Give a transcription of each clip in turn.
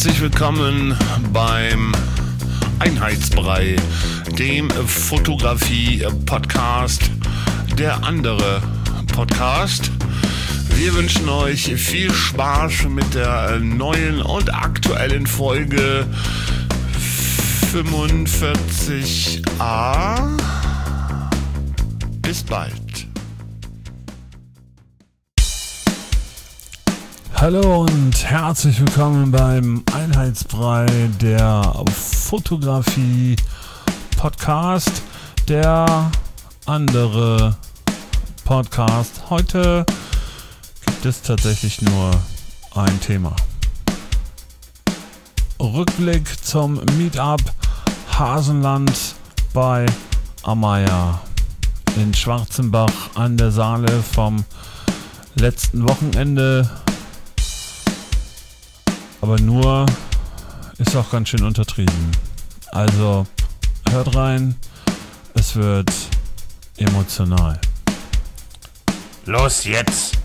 Herzlich willkommen beim Einheitsbrei, dem Fotografie-Podcast, der andere Podcast. Wir wünschen euch viel Spaß mit der neuen und aktuellen Folge 45a. Bis bald. Hallo und herzlich willkommen beim Einheitsbrei, der Fotografie-Podcast, der andere Podcast. Heute gibt es tatsächlich nur ein Thema. Rückblick zum Meetup Hasenland bei Amaya in Schwarzenbach an der Saale vom letzten Wochenende. Aber nur ist auch ganz schön untertrieben. Also hört rein, es wird emotional. Los jetzt!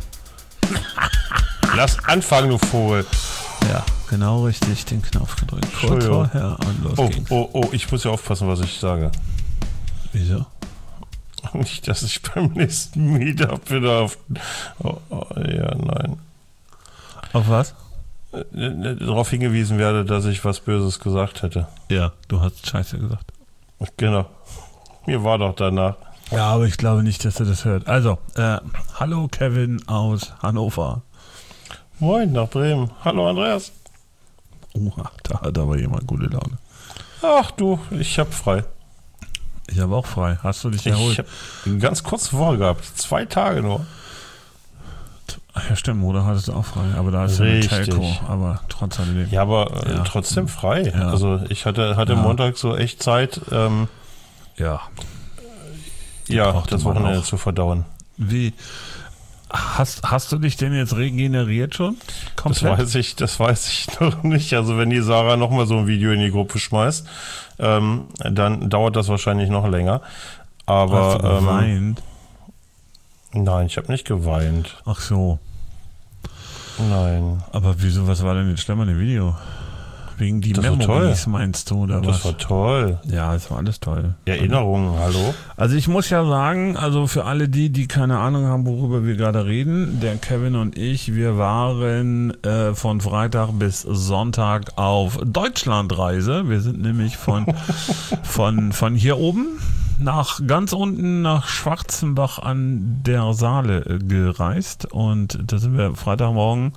Lass anfangen, du Vogel. Ja, genau richtig, den Knopf gedrückt. Kurz vorher und los ging's. Oh, ich muss ja aufpassen, was ich sage. Wieso? Nicht, dass ich beim nächsten Meetup wieder auf... nein. Auf was? Darauf hingewiesen werde, dass ich was Böses gesagt hätte. Ja, du hast Scheiße gesagt. Genau. Mir war doch danach. Ja, aber ich glaube nicht, dass er das hört. Also, hallo Kevin aus Hannover. Moin, nach Bremen. Hallo Andreas. Da hat aber jemand gute Laune. Ach du, ich hab frei. Ich habe auch frei. Hast du dich erholt? Ich habe eine ganz kurze Woche gehabt. 2 Tage nur. Ach ja, stimmt, oder hattest du auch frei, aber da ist ja eine Telco, aber trotz alledem. Ja, aber trotzdem frei. Ja. Also ich hatte Montag so echt Zeit, Ja, das Wochenende zu verdauen. Wie, hast du dich denn jetzt regeneriert schon? Komplett? Das weiß ich noch nicht. Also wenn die Sarah nochmal so ein Video in die Gruppe schmeißt, dann dauert das wahrscheinlich noch länger. Aber Hast du geweint? Nein, ich habe nicht geweint. Ach so. Nein. Aber wieso, was war denn jetzt schlimm an dem Video? Wegen die Memories meinst du, oder was? Das war toll. Ja, das war alles toll. Erinnerungen, hallo? Also ich muss ja sagen, also für alle die keine Ahnung haben, worüber wir gerade reden, der Kevin und ich, wir waren von Freitag bis Sonntag auf Deutschlandreise. Wir sind nämlich von hier oben nach ganz unten nach Schwarzenbach an der Saale gereist und da sind wir Freitagmorgen,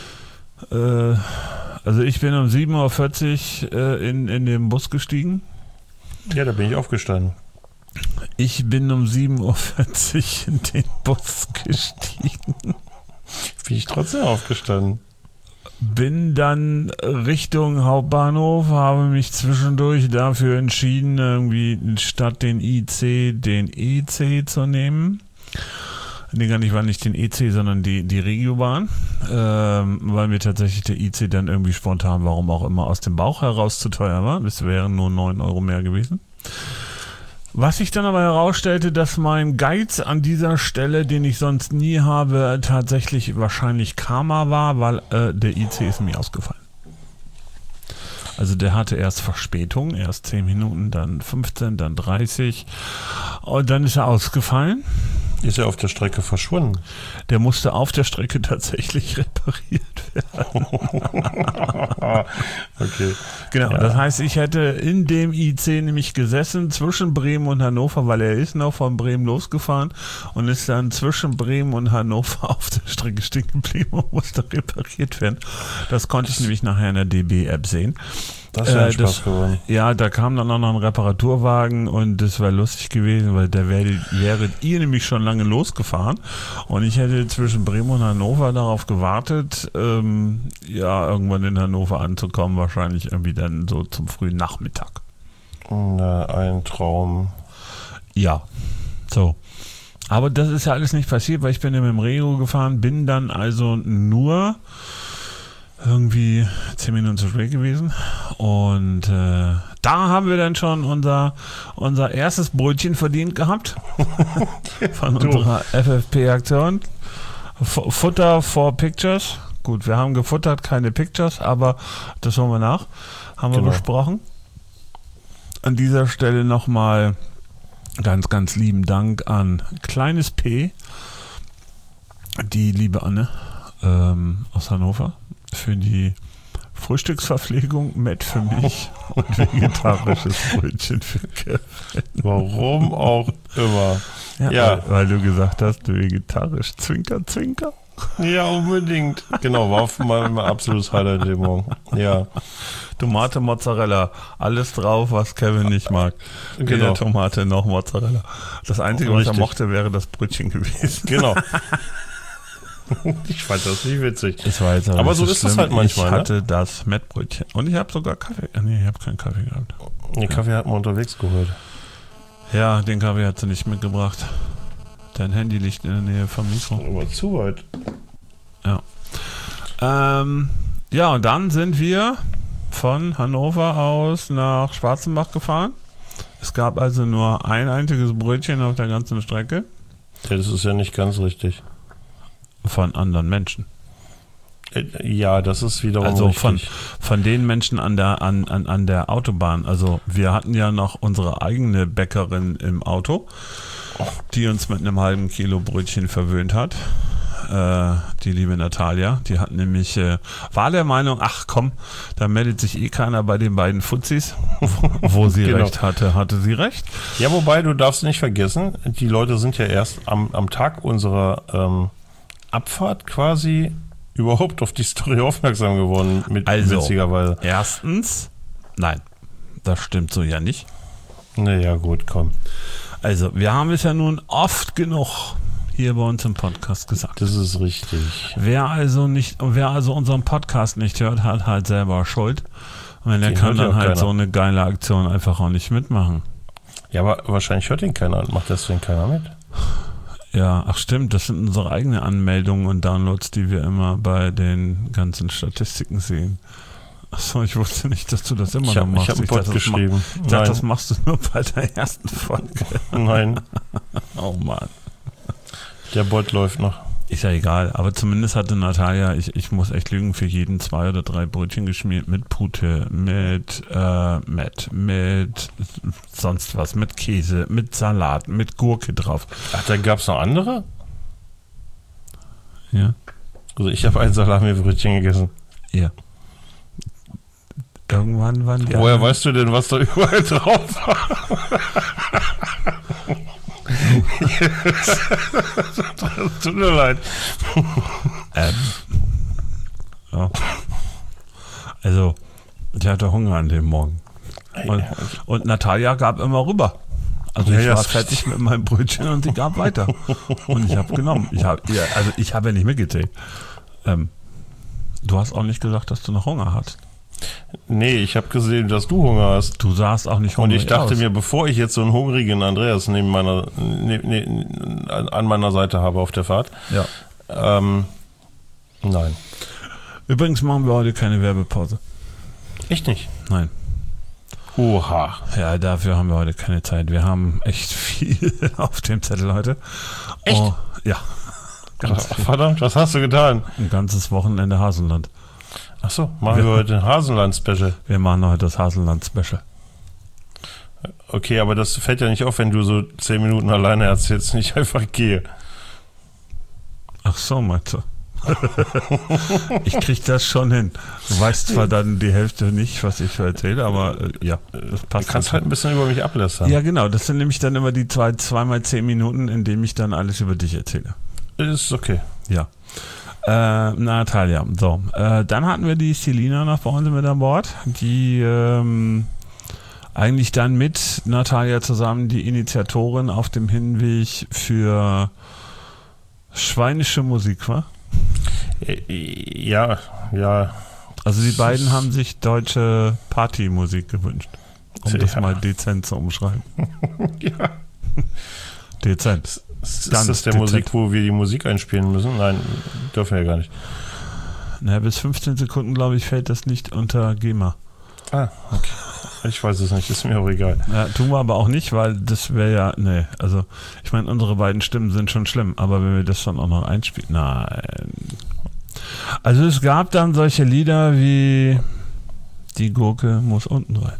also ich bin um 7.40 Uhr in den Bus gestiegen. Ja, da bin ich aufgestanden. Ich bin um 7.40 Uhr in den Bus gestiegen. Bin ich trotzdem aufgestanden. Bin dann Richtung Hauptbahnhof, habe mich zwischendurch dafür entschieden, irgendwie statt den IC den EC zu nehmen. Nee, gar nicht, war nicht den EC, sondern die Regiobahn, weil mir tatsächlich der IC dann irgendwie spontan, warum auch immer, aus dem Bauch heraus zu teuer war. Das wären nur 9 Euro mehr gewesen. Was sich dann aber herausstellte, dass mein Geiz an dieser Stelle, den ich sonst nie habe, tatsächlich wahrscheinlich Karma war, weil der IC ist mir ausgefallen. Also der hatte erst Verspätung, erst 10 Minuten, dann 15, dann 30 und dann ist er ausgefallen. Ist er auf der Strecke verschwunden? Der musste auf der Strecke tatsächlich repariert werden. Okay. Genau, ja. Das heißt, ich hätte in dem IC nämlich gesessen zwischen Bremen und Hannover, weil er ist noch von Bremen losgefahren und ist dann zwischen Bremen und Hannover auf der Strecke stehen geblieben und musste repariert werden. Das konnte ich nämlich nachher in der DB-App sehen. Das ist ja Spaß geworden. Ja, da kam dann auch noch ein Reparaturwagen und das wäre lustig gewesen, weil da wäret ihr nämlich schon lange losgefahren und ich hätte zwischen Bremen und Hannover darauf gewartet, irgendwann in Hannover anzukommen, wahrscheinlich irgendwie dann so zum frühen Nachmittag. Na, ein Traum. Ja, so. Aber das ist ja alles nicht passiert, weil ich bin ja mit dem Rego gefahren, bin dann also nur irgendwie 10 Minuten zu spät gewesen und da haben wir dann schon unser erstes Brötchen verdient gehabt von unserer FFP-Aktion. Futter for Pictures. gut. Wir haben gefuttert, keine Pictures, aber das holen wir nach. Haben wir besprochen. An dieser Stelle nochmal ganz, ganz lieben Dank an Kleines P, die liebe Anne aus Hannover, für die Frühstücksverpflegung, Met für mich und vegetarisches Brötchen für Kevin. Warum auch immer. Ja. Weil du gesagt hast, vegetarisch, Zwinker, Zwinker. Ja, unbedingt. Genau, war mein absolutes Highlight den Morgen. Ja. Tomate, Mozzarella, alles drauf, was Kevin nicht mag. Genau. Weder Tomate noch Mozzarella. Das Einzige, was er mochte, wäre das Brötchen gewesen. Genau. Ich fand das nicht witzig. Das war jetzt aber so ist das halt manchmal. Ich hatte das Mettbrötchen. Und ich habe sogar Kaffee. Nee, ich habe keinen Kaffee gehabt. Den Kaffee hat man unterwegs geholt. Ja, den Kaffee hat sie nicht mitgebracht. Dein Handy liegt in der Nähe vom Mikro. Aber zu weit. Ja. Ja, und dann sind wir von Hannover aus nach Schwarzenbach gefahren. Es gab also nur ein einziges Brötchen auf der ganzen Strecke. Ja, das ist ja nicht ganz richtig. Von anderen Menschen. Ja, das ist wiederum also richtig. Von den Menschen an der Autobahn. Also wir hatten ja noch unsere eigene Bäckerin im Auto, die uns mit einem halben Kilo Brötchen verwöhnt hat. Die liebe Natalia, die hat nämlich, war der Meinung, ach komm, da meldet sich eh keiner bei den beiden Fuzis. Wo sie recht hatte sie recht. Ja, wobei, du darfst nicht vergessen, die Leute sind ja erst am Tag unserer Abfahrt quasi überhaupt auf die Story aufmerksam geworden, witzigerweise. Erstens, nein, das stimmt so ja nicht. Naja, gut, komm. Also, wir haben es ja nun oft genug hier bei uns im Podcast gesagt. Das ist richtig. Wer also unseren Podcast nicht hört, hat halt selber Schuld. Und der kann dann halt so eine geile Aktion einfach auch nicht mitmachen. Ja, aber wahrscheinlich hört ihn keiner und macht deswegen keiner mit. Ja, ach stimmt, das sind unsere eigenen Anmeldungen und Downloads, die wir immer bei den ganzen Statistiken sehen. Achso, ich wusste nicht, dass du das immer noch machst. Ich habe einen Bot geschrieben. Ich dachte, das machst du nur bei der ersten Folge. Nein. Oh Mann. Der Bot läuft noch. Ist ja egal, aber zumindest hatte Natalia, ich muss echt lügen, für jeden 2 oder 3 Brötchen geschmiert mit Pute, mit sonst was, mit Käse, mit Salat, mit Gurke drauf. Ach, da gab es noch andere? Ja. Also ich habe ein Salami-Brötchen gegessen. Ja. Irgendwann waren die Woher weißt du denn, was da überall drauf war? Tut mir leid. Ja. Also, ich hatte Hunger an dem Morgen. Und Natalia gab immer rüber. Also ich war fertig mit meinem Brötchen und sie gab weiter. Und ich habe genommen. Ich habe ja nicht mitgezählt. Du hast auch nicht gesagt, dass du noch Hunger hast. Nee, ich habe gesehen, dass du Hunger hast. Du sahst auch nicht hungrig aus. Und ich dachte mir, bevor ich jetzt so einen hungrigen Andreas an meiner Seite habe auf der Fahrt. Ja. Nein. Übrigens machen wir heute keine Werbepause. Echt nicht? Nein. Oha. Ja, dafür haben wir heute keine Zeit. Wir haben echt viel auf dem Zettel heute. Echt? Oh, ja. Verdammt, was hast du getan? Ein ganzes Wochenende Hasenland. Achso, machen wir heute ein Hasenland-Special. Wir machen heute das Hasenland-Special. Okay, aber das fällt ja nicht auf, wenn du so 10 Minuten alleine erzählst und ich einfach gehe. Ach so, meinst du? Ich krieg das schon hin. Du weißt zwar dann die Hälfte nicht, was ich erzähle, aber ja, das passt. Du kannst halt ein bisschen über mich ablästern. Ja, genau. Das sind nämlich dann immer die 2 x 10 Minuten, in denen ich dann alles über dich erzähle. Ist okay. Ja. Natalia. So, dann hatten wir die Selina noch bei uns mit an Bord, die eigentlich dann mit Natalia zusammen die Initiatorin auf dem Hinweg für schweinische Musik war. Ja. Also die beiden haben sich deutsche Partymusik gewünscht, um das mal dezent zu umschreiben. Ja. Dezent. Ist das der Musik, wo wir die Musik einspielen müssen? Nein, dürfen wir ja gar nicht. Naja, bis 15 Sekunden, glaube ich, fällt das nicht unter GEMA. Ah, okay. Ich weiß es nicht, ist mir auch egal. Ja, tun wir aber auch nicht, weil das wäre ja, nee, also ich meine, unsere beiden Stimmen sind schon schlimm, aber wenn wir das dann auch noch einspielen, nein. Also es gab dann solche Lieder wie Die Gurke muss unten rein.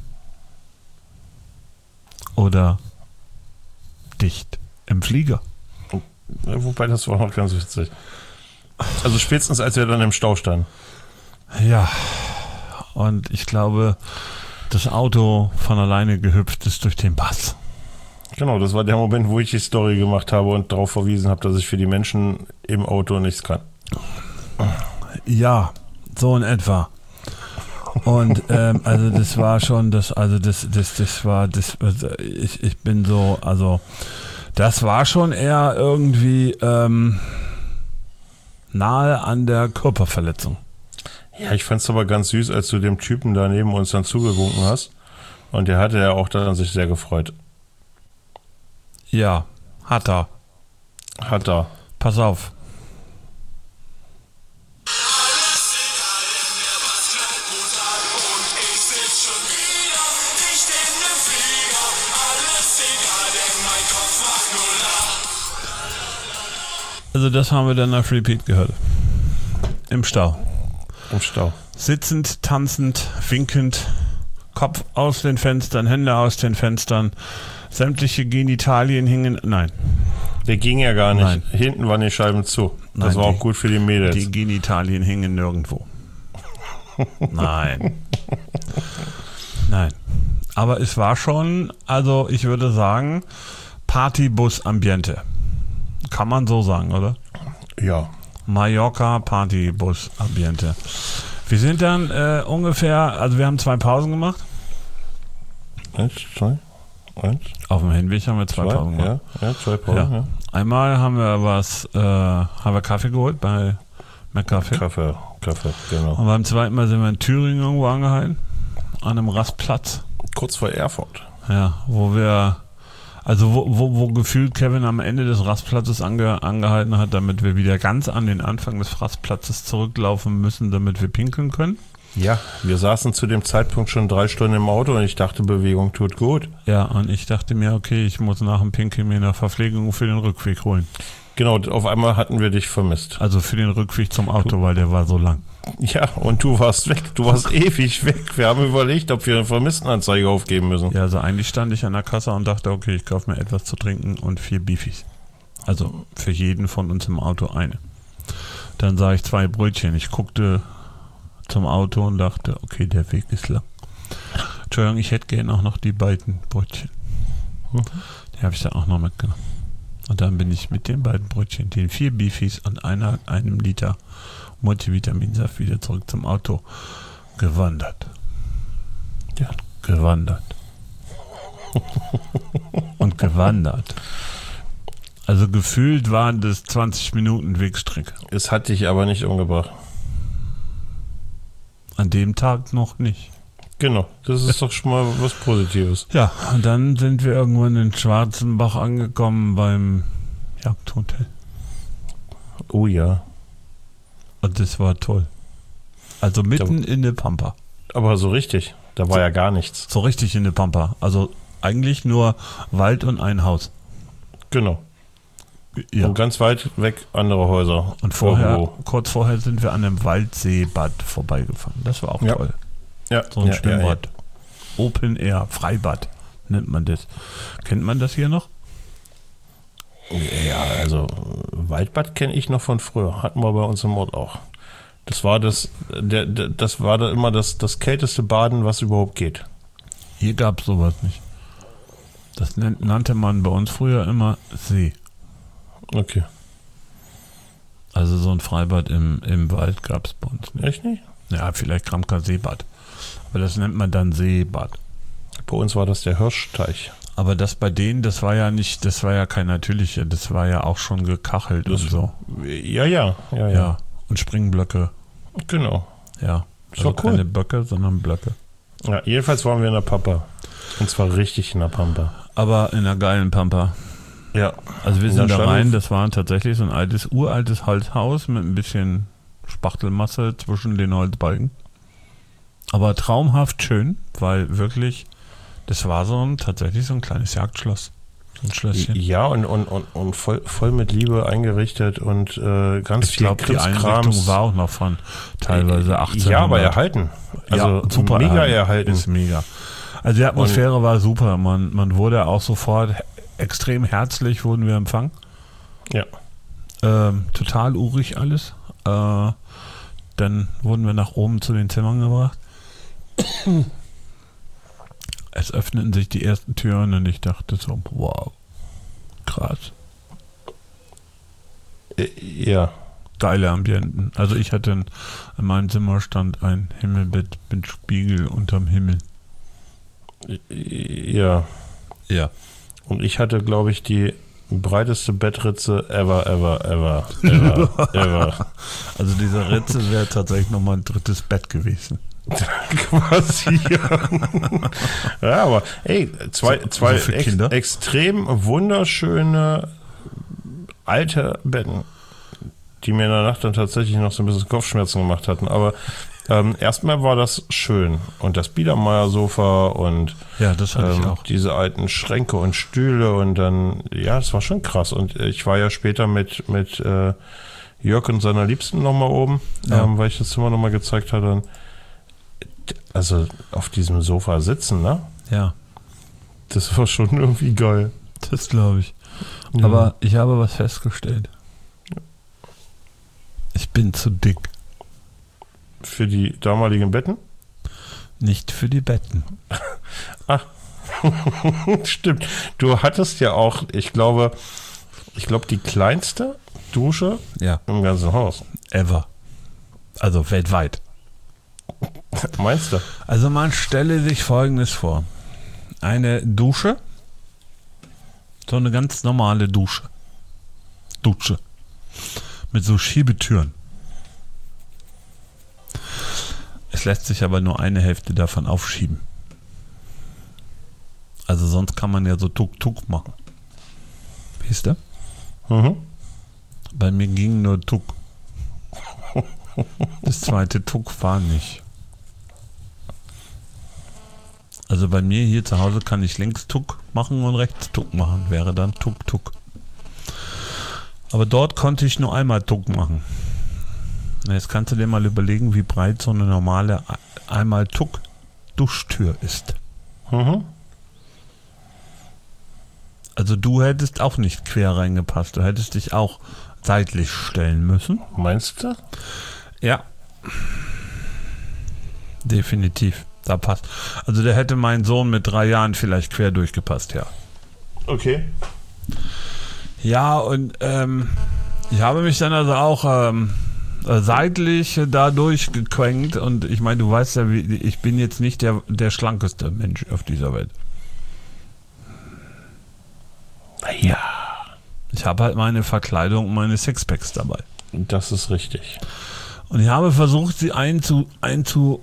Oder Dicht im Flieger. Wobei, das war noch ganz witzig. Also spätestens, als wir dann im Stau standen. Ja, und ich glaube, das Auto von alleine gehüpft ist durch den Bass. Genau, das war der Moment, wo ich die Story gemacht habe und darauf verwiesen habe, dass ich für die Menschen im Auto nichts kann. Ja, so in etwa. Und also das war schon ich bin so, also das war schon eher irgendwie nahe an der Körperverletzung. Ja, ich fand's aber ganz süß, als du dem Typen da neben uns dann zugewunken hast. Und der hatte ja auch dann sich sehr gefreut. Ja, hat er. Hat er. Pass auf. Also das haben wir dann auf Repeat gehört. Im Stau. Im Stau. Sitzend, tanzend, winkend, Kopf aus den Fenstern, Hände aus den Fenstern, sämtliche Genitalien hingen. Nein. Der ging ja gar nicht. Nein. Hinten waren die Scheiben zu. Das war auch gut für die Mädels. Die Genitalien hingen nirgendwo. Nein. Nein. Aber es war schon, also ich würde sagen, Partybus-Ambiente. Kann man so sagen, oder? Ja. Mallorca Partybus-Ambiente. Wir sind dann ungefähr, also wir haben 2 Pausen gemacht. 1, 2, 1. Auf dem Hinweg haben wir 2 Pausen gemacht. Ja, 2 Pausen, ja. Einmal haben wir Kaffee geholt bei McCafe. Kaffee, genau. Und beim zweiten Mal sind wir in Thüringen irgendwo angehalten. An einem Rastplatz. Kurz vor Erfurt. Ja, wo wir, also wo gefühlt Kevin am Ende des Rastplatzes angehalten hat, damit wir wieder ganz an den Anfang des Rastplatzes zurücklaufen müssen, damit wir pinkeln können. Ja, wir saßen zu dem Zeitpunkt schon 3 Stunden im Auto und ich dachte, Bewegung tut gut. Ja, und ich dachte mir, okay, ich muss nach dem Pinkeln mir eine Verpflegung für den Rückweg holen. Genau, auf einmal hatten wir dich vermisst. Also für den Rückweg zum Auto, weil der war so lang. Ja, und du warst weg. Du warst ewig weg. Wir haben überlegt, ob wir eine Vermisstenanzeige aufgeben müssen. Ja, also eigentlich stand ich an der Kasse und dachte, okay, ich kaufe mir etwas zu trinken und 4 Beefies. Also für jeden von uns im Auto eine. Dann sah ich 2 Brötchen. Ich guckte zum Auto und dachte, okay, der Weg ist lang. Entschuldigung, ich hätte gerne auch noch die beiden Brötchen. Die habe ich dann auch noch mitgenommen. Und dann bin ich mit den beiden Brötchen, den 4 Beefies und einem Liter Multivitaminsaft wieder zurück zum Auto gewandert. Ja, gewandert. Und gewandert. Also gefühlt waren das 20 Minuten Wegstrecke. Es hat dich aber nicht umgebracht. An dem Tag noch nicht. Genau, das ist doch schon mal was Positives. Ja, und dann sind wir irgendwann in Schwarzenbach angekommen beim Jagdhotel. Oh ja. Und das war toll. Also mitten in der Pampa. Aber so richtig, da war ja gar nichts. So richtig in der Pampa. Also eigentlich nur Wald und ein Haus. Genau. Ja. Und ganz weit weg andere Häuser. Und kurz vorher sind wir an einem Waldseebad vorbeigefahren. Das war auch toll. Ja. So ein Schwimmbad. Ja. Open Air, Freibad nennt man das. Kennt man das hier noch? Ja, also Waldbad kenne ich noch von früher. Hatten wir bei uns im Ort auch. Das war das war da immer das kälteste Baden, was überhaupt geht. Hier gab es sowas nicht. Das nannte man bei uns früher immer See. Okay. Also so ein Freibad im Wald gab es bei uns nicht. Echt nicht? Ja, vielleicht Kramker Seebad. Aber das nennt man dann Seebad. Bei uns war das der Hirschteich. Aber das bei denen, das war ja kein natürlicher, das war ja auch schon gekachelt und so. Ja. Und Springblöcke. Genau. Ja. Das war cool. Keine Böcke, sondern Blöcke. Ja, jedenfalls waren wir in der Pampa. Und zwar richtig in der Pampa. Aber in einer geilen Pampa. Ja. Also wir sind da rein, das war tatsächlich so ein uraltes Holzhaus mit ein bisschen Spachtelmasse zwischen den Holzbalken. Aber traumhaft schön, weil wirklich, das war tatsächlich so ein kleines Jagdschloss. So ein Schlösschen. Ja, und voll mit Liebe eingerichtet und ganz ich viel Krimskrams. Die Einrichtung war auch noch von teilweise 1800. Ja, aber erhalten. Also ja, super mega erhalten. Ist mega. Also die Atmosphäre war super. Man wurde auch sofort extrem herzlich, wurden wir empfangen. Ja. Total urig alles. Dann wurden wir nach oben zu den Zimmern gebracht. Es öffneten sich die ersten Türen und ich dachte so, wow, krass. Ja. Geile Ambienten. Also ich hatte in meinem Zimmer stand ein Himmelbett mit Spiegel unterm Himmel. Ja. Ja. Und ich hatte, glaube ich, die breiteste Bettritze ever. Also diese Ritze wäre tatsächlich nochmal ein drittes Bett gewesen. Quasi. Ja, aber ey, zwei extrem wunderschöne alte Betten, die mir in der Nacht dann tatsächlich noch so ein bisschen Kopfschmerzen gemacht hatten. Aber erstmal war das schön. Und das Biedermeier-Sofa und ja, das hatte ich auch. Diese alten Schränke und Stühle und dann, ja, das war schon krass. Und ich war ja später mit Jörg und seiner Liebsten nochmal oben, weil ich das Zimmer nochmal gezeigt hatte. Und also auf diesem Sofa sitzen, ne? Ja. Das war schon irgendwie geil. Das glaube ich. Ja. Aber ich habe was festgestellt. Ich bin zu dick. Für die damaligen Betten? Nicht für die Betten. Ach, stimmt. Du hattest ja auch, ich glaube, die kleinste Dusche im ganzen Haus. Ever. Also weltweit. Meinst du? Also man stelle sich Folgendes vor. Eine Dusche, so eine ganz normale Dusche. Mit so Schiebetüren. Es lässt sich aber nur eine Hälfte davon aufschieben. Also sonst kann man ja so Tuk-Tuk machen. Weißt du? Mhm. Bei mir ging nur Tuk. Das zweite Tuk war nicht. Also bei mir hier zu Hause kann ich links Tuk machen und rechts Tuk machen. Wäre dann Tuk-Tuk. Aber dort konnte ich nur einmal Tuk machen. Jetzt kannst du dir mal überlegen, wie breit so eine normale einmal Tuk-Duschtür ist. Mhm. Also du hättest auch nicht quer reingepasst. Du hättest dich auch seitlich stellen müssen. Meinst du? Ja. Definitiv. Da passt. Also da hätte mein Sohn mit 3 Jahren vielleicht quer durchgepasst, ja. Okay. Ja, und ich habe mich dann also auch seitlich da durchgequenkt und ich meine, du weißt ja, ich bin jetzt nicht der schlankeste Mensch auf dieser Welt. Ja. Ich habe halt meine Verkleidung und meine Sixpacks dabei. Das ist richtig. Und ich habe versucht, sie einzudrücken.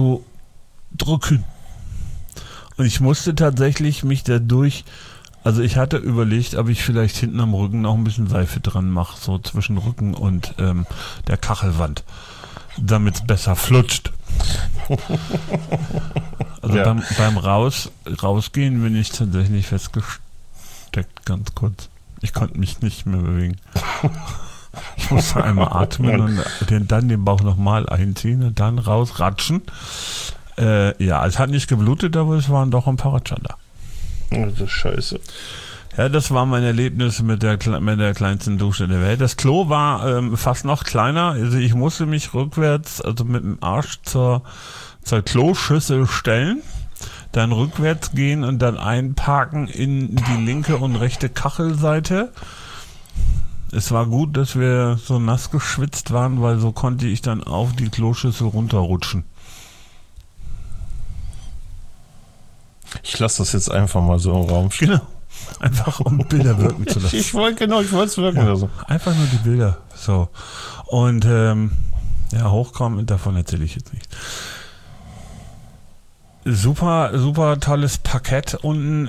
Und ich musste tatsächlich mich dadurch, also ich hatte überlegt, ob ich vielleicht hinten am Rücken noch ein bisschen Seife dran mache, so zwischen Rücken und der Kachelwand, damit es besser flutscht. Also ja. beim Rausgehen bin ich tatsächlich festgesteckt, ganz kurz. Ich konnte mich nicht mehr bewegen. Ich musste einmal atmen und dann den Bauch nochmal einziehen und dann rausratschen. Ja, es hat nicht geblutet, aber es waren doch ein paar Ratscher da. Das ist scheiße. Ja, das war mein Erlebnis mit der kleinsten Dusche der Welt. Das Klo war fast noch kleiner. Also ich musste mich rückwärts, also mit dem Arsch zur Kloschüssel stellen, dann rückwärts gehen und dann einparken in die linke und rechte Kachelseite. Es war gut, dass wir so nass geschwitzt waren, weil so konnte ich dann auf die Kloschüssel runterrutschen. Ich lasse das jetzt einfach mal so im Raum stehen. Genau. Einfach um Bilder wirken zu lassen. Ich wollte es wirken lassen. Einfach nur die Bilder. So. Und hochkommen, davon erzähle ich jetzt nicht. Super, super tolles Parkett unten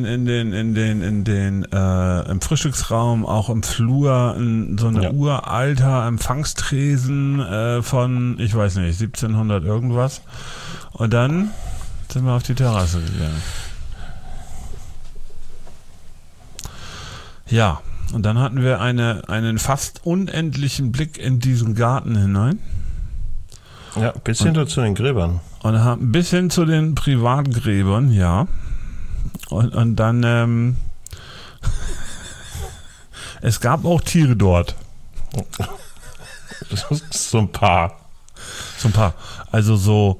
im Frühstücksraum, auch im Flur, so eine uralter Empfangstresen von, ich weiß nicht, 1700 irgendwas. Und dann sind wir auf die Terrasse gegangen. Ja, und dann hatten wir einen fast unendlichen Blick in diesen Garten hinein. Ja, bis hinter zu den Gräbern. Und haben bis hin zu den Privatgräbern, ja. Und dann, es gab auch Tiere dort. So ein paar. Also so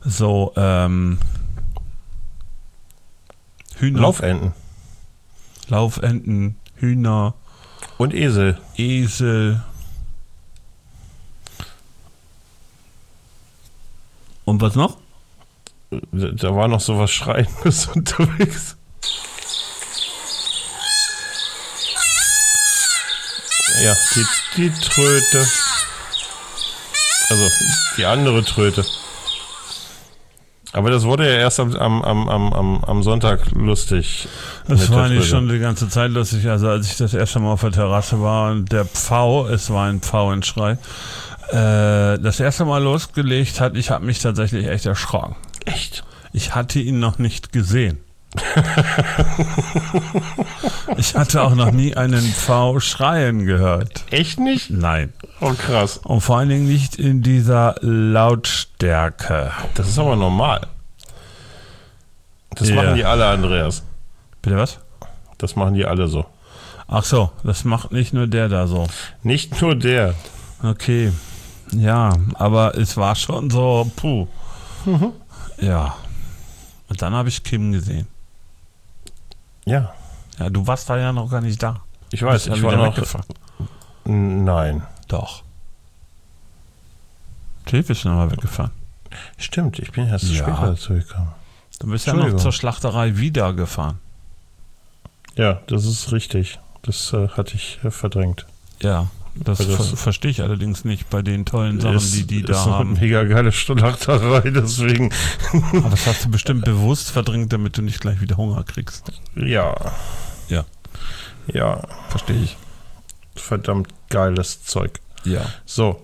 Hühner. Laufenten, Hühner. Und Esel. Und was noch? Da war noch so was Schreiendes unterwegs. Ja, die Tröte. Also, die andere Tröte. Aber das wurde ja erst am Sonntag lustig. Das war nicht schon die ganze Zeit lustig. Also als ich das erste Mal auf der Terrasse war und der Pfau, es war ein Pfau in Schrei, das erste Mal losgelegt hat, ich habe mich tatsächlich echt erschrocken. Echt? Ich hatte ihn noch nicht gesehen. Ich hatte auch noch nie einen Pfau schreien gehört. Echt nicht? Nein. Oh, krass. Und vor allen Dingen nicht in dieser Lautstärke. Das ist aber normal. Das machen die alle, Andreas. Bitte was? Das machen die alle so. Ach so, das macht nicht nur der da so. Nicht nur der. Okay. Ja, aber es war schon so, puh. Mhm. Ja. Und dann habe ich Kim gesehen. Ja. Ja, du warst da ja noch gar nicht da. Ich weiß, ich war noch weggefahren. Nein. Doch. Tiff ist nochmal weggefahren. Stimmt, ich bin erst später dazu gekommen. Du bist ja noch zur Schlachterei wieder gefahren. Ja, das ist richtig. Das hatte ich verdrängt. Ja, das verstehe ich allerdings nicht bei den tollen Sachen, die da haben. Eine mega geile Schlachterei, deswegen. Aber das hast du bestimmt bewusst verdrängt, damit du nicht gleich wieder Hunger kriegst. Ja. Ja. Ja. Verstehe ich. Verdammt geiles Zeug. Ja. So.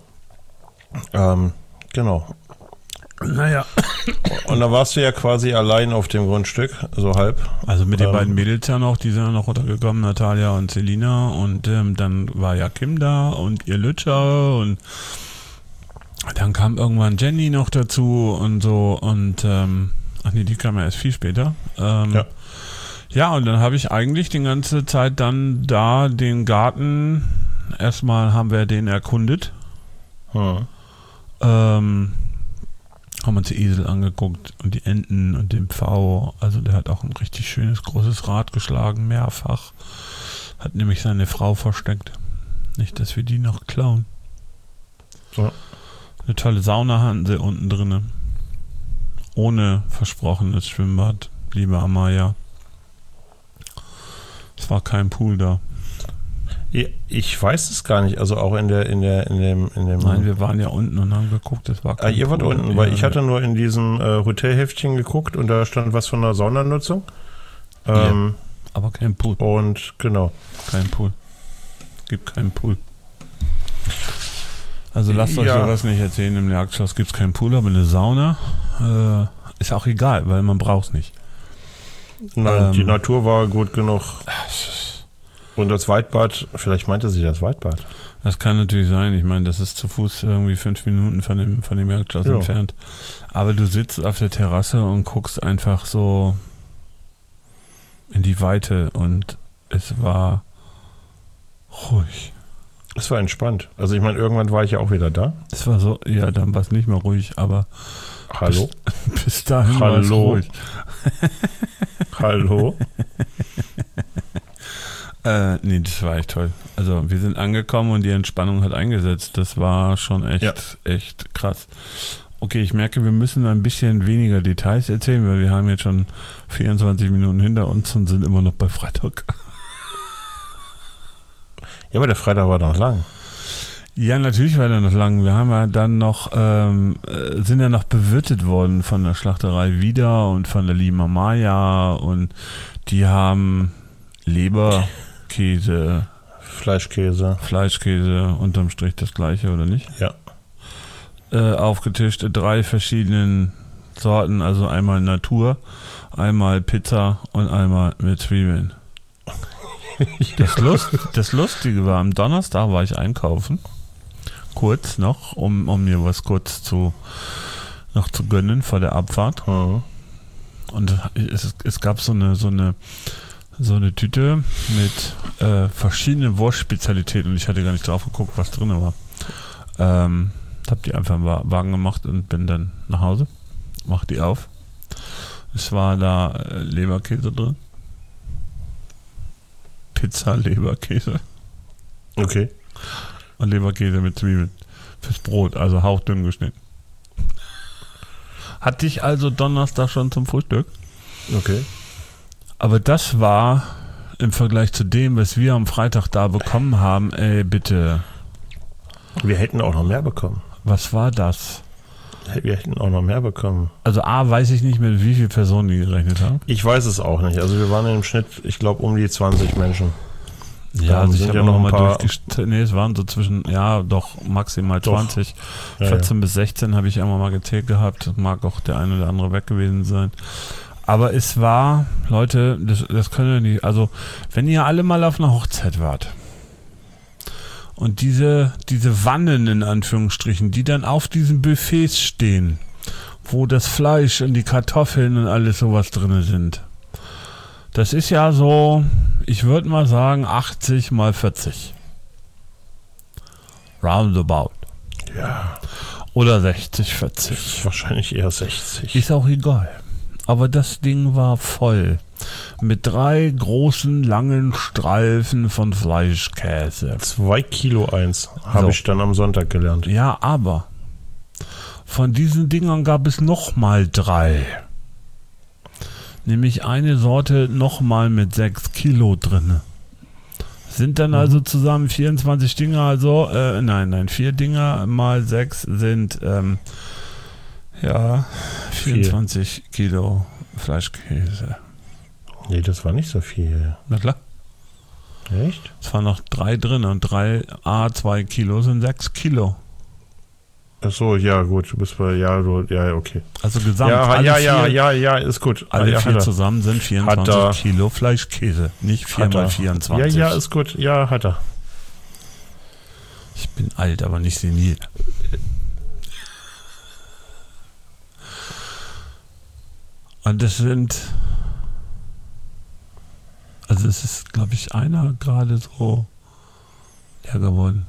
Genau. Naja. Und da warst du ja quasi allein auf dem Grundstück, so halb. Also mit den beiden Mädels ja noch, die sind ja noch runtergekommen, Natalia und Selina. Und dann war ja Kim da und ihr Lütscher und dann kam irgendwann Jenny noch dazu und so. Und ach nee, die kam ja erst viel später. Ja, und dann habe ich eigentlich die ganze Zeit dann da den Garten, erstmal haben wir den erkundet. Haben uns die Esel angeguckt und die Enten und den Pfau. Also der hat auch ein richtig schönes, großes Rad geschlagen, mehrfach. Hat nämlich seine Frau versteckt. Nicht, dass wir die noch klauen. Ja. Eine tolle Sauna hatten sie unten drinne. Ohne versprochenes Schwimmbad, liebe Amaya. Es war kein Pool da. Ich weiß es gar nicht, also auch in dem. Nein, wir waren ja unten und haben geguckt, es war kein Pool. Ihr wart unten, weil ich hatte nur in diesem Hotelheftchen geguckt und da stand was von der Saunanutzung. Aber kein Pool. Und genau. Kein Pool. Gibt keinen Pool. Also lasst euch sowas nicht erzählen, im Jagdschloss gibt es keinen Pool, aber eine Sauna ist auch egal, weil man braucht es nicht. Nein, die Natur war gut genug. Und das Waldbad, vielleicht meinte sie das Waldbad. Das kann natürlich sein. Ich meine, das ist zu Fuß irgendwie 5 Minuten von dem Jagdschloss entfernt. Aber du sitzt auf der Terrasse und guckst einfach so in die Weite und es war ruhig. Es war entspannt. Also ich meine, irgendwann war ich ja auch wieder da. Es war so, ja, dann war es nicht mehr ruhig, aber hallo? Bis dahin war es ruhig. Hallo? Nee, das war echt toll. Also wir sind angekommen und die Entspannung hat eingesetzt. Das war schon echt krass. Okay, ich merke, wir müssen ein bisschen weniger Details erzählen, weil wir haben jetzt schon 24 Minuten hinter uns und sind immer noch bei Freitag. Ja, aber der Freitag war noch lang. Ja, natürlich war der noch lang. Wir haben ja dann noch, sind ja noch bewirtet worden von der Schlachterei wieder und von der lieben Amaya und die haben Leberkäse, Fleischkäse, unterm Strich das gleiche, oder nicht? Ja. Aufgetischt, 3 verschiedenen Sorten, also einmal Natur, einmal Pizza und einmal mit Zwiebeln. Das Lustige war, am Donnerstag war ich einkaufen. Kurz noch, um mir was noch zu gönnen vor der Abfahrt. Mhm. Und es gab so eine Tüte mit verschiedenen Wurstspezialitäten und ich hatte gar nicht drauf geguckt, was drin war. Hab die einfach im Wagen gemacht und bin dann nach Hause. Mach die auf. Es war da Leberkäse drin. Pizza, Leberkäse. Okay. Und Leberkäse mit Zwiebeln. Fürs Brot, also hauchdünn geschnitten. Hatte ich also Donnerstag schon zum Frühstück. Okay. Aber das war im Vergleich zu dem, was wir am Freitag da bekommen haben, bitte. Wir hätten auch noch mehr bekommen. Was war das? Wir hätten auch noch mehr bekommen. Also weiß ich nicht, mit wie vielen Personen die gerechnet haben. Ich weiß es auch nicht. Also wir waren im Schnitt, ich glaube, um die 20 Menschen. Ja, also ich habe noch mal es waren so zwischen, doch maximal 20. Ja, 14 bis 16 habe ich einmal mal gezählt gehabt. Mag auch der eine oder andere weg gewesen sein. Aber es war, Leute, das können wir nicht, also wenn ihr alle mal auf einer Hochzeit wart und diese Wannen in Anführungsstrichen, die dann auf diesen Buffets stehen, wo das Fleisch und die Kartoffeln und alles sowas drin sind. Das ist ja so, ich würde mal sagen 80 mal 40. Roundabout. Ja. Oder 60, 40. Wahrscheinlich eher 60. Ist auch egal. Aber das Ding war voll. Mit 3 großen, langen Streifen von Fleischkäse. 2 Kilo eins, habe ich dann am Sonntag gelernt. Ja, aber von diesen Dingern gab es nochmal 3. Nämlich eine Sorte nochmal mit 6 Kilo drin. Sind dann also zusammen 24 Dinger, also, 4 Dinger mal 6 sind, 24 Kilo Fleischkäse. Nee, das war nicht so viel. Na klar. Echt? Es waren noch 3 drin und 2 Kilo sind 6 Kilo. Ach so, ja gut, du bist bei, okay. Also gesamt. Ja, ist gut. Alle 4 zusammen sind 24 Kilo Fleischkäse, nicht 4 mal 24. Ja, ist gut, ja, hat er. Ich bin alt, aber nicht senil. Und das sind, also es ist, glaube ich, einer gerade so leer geworden.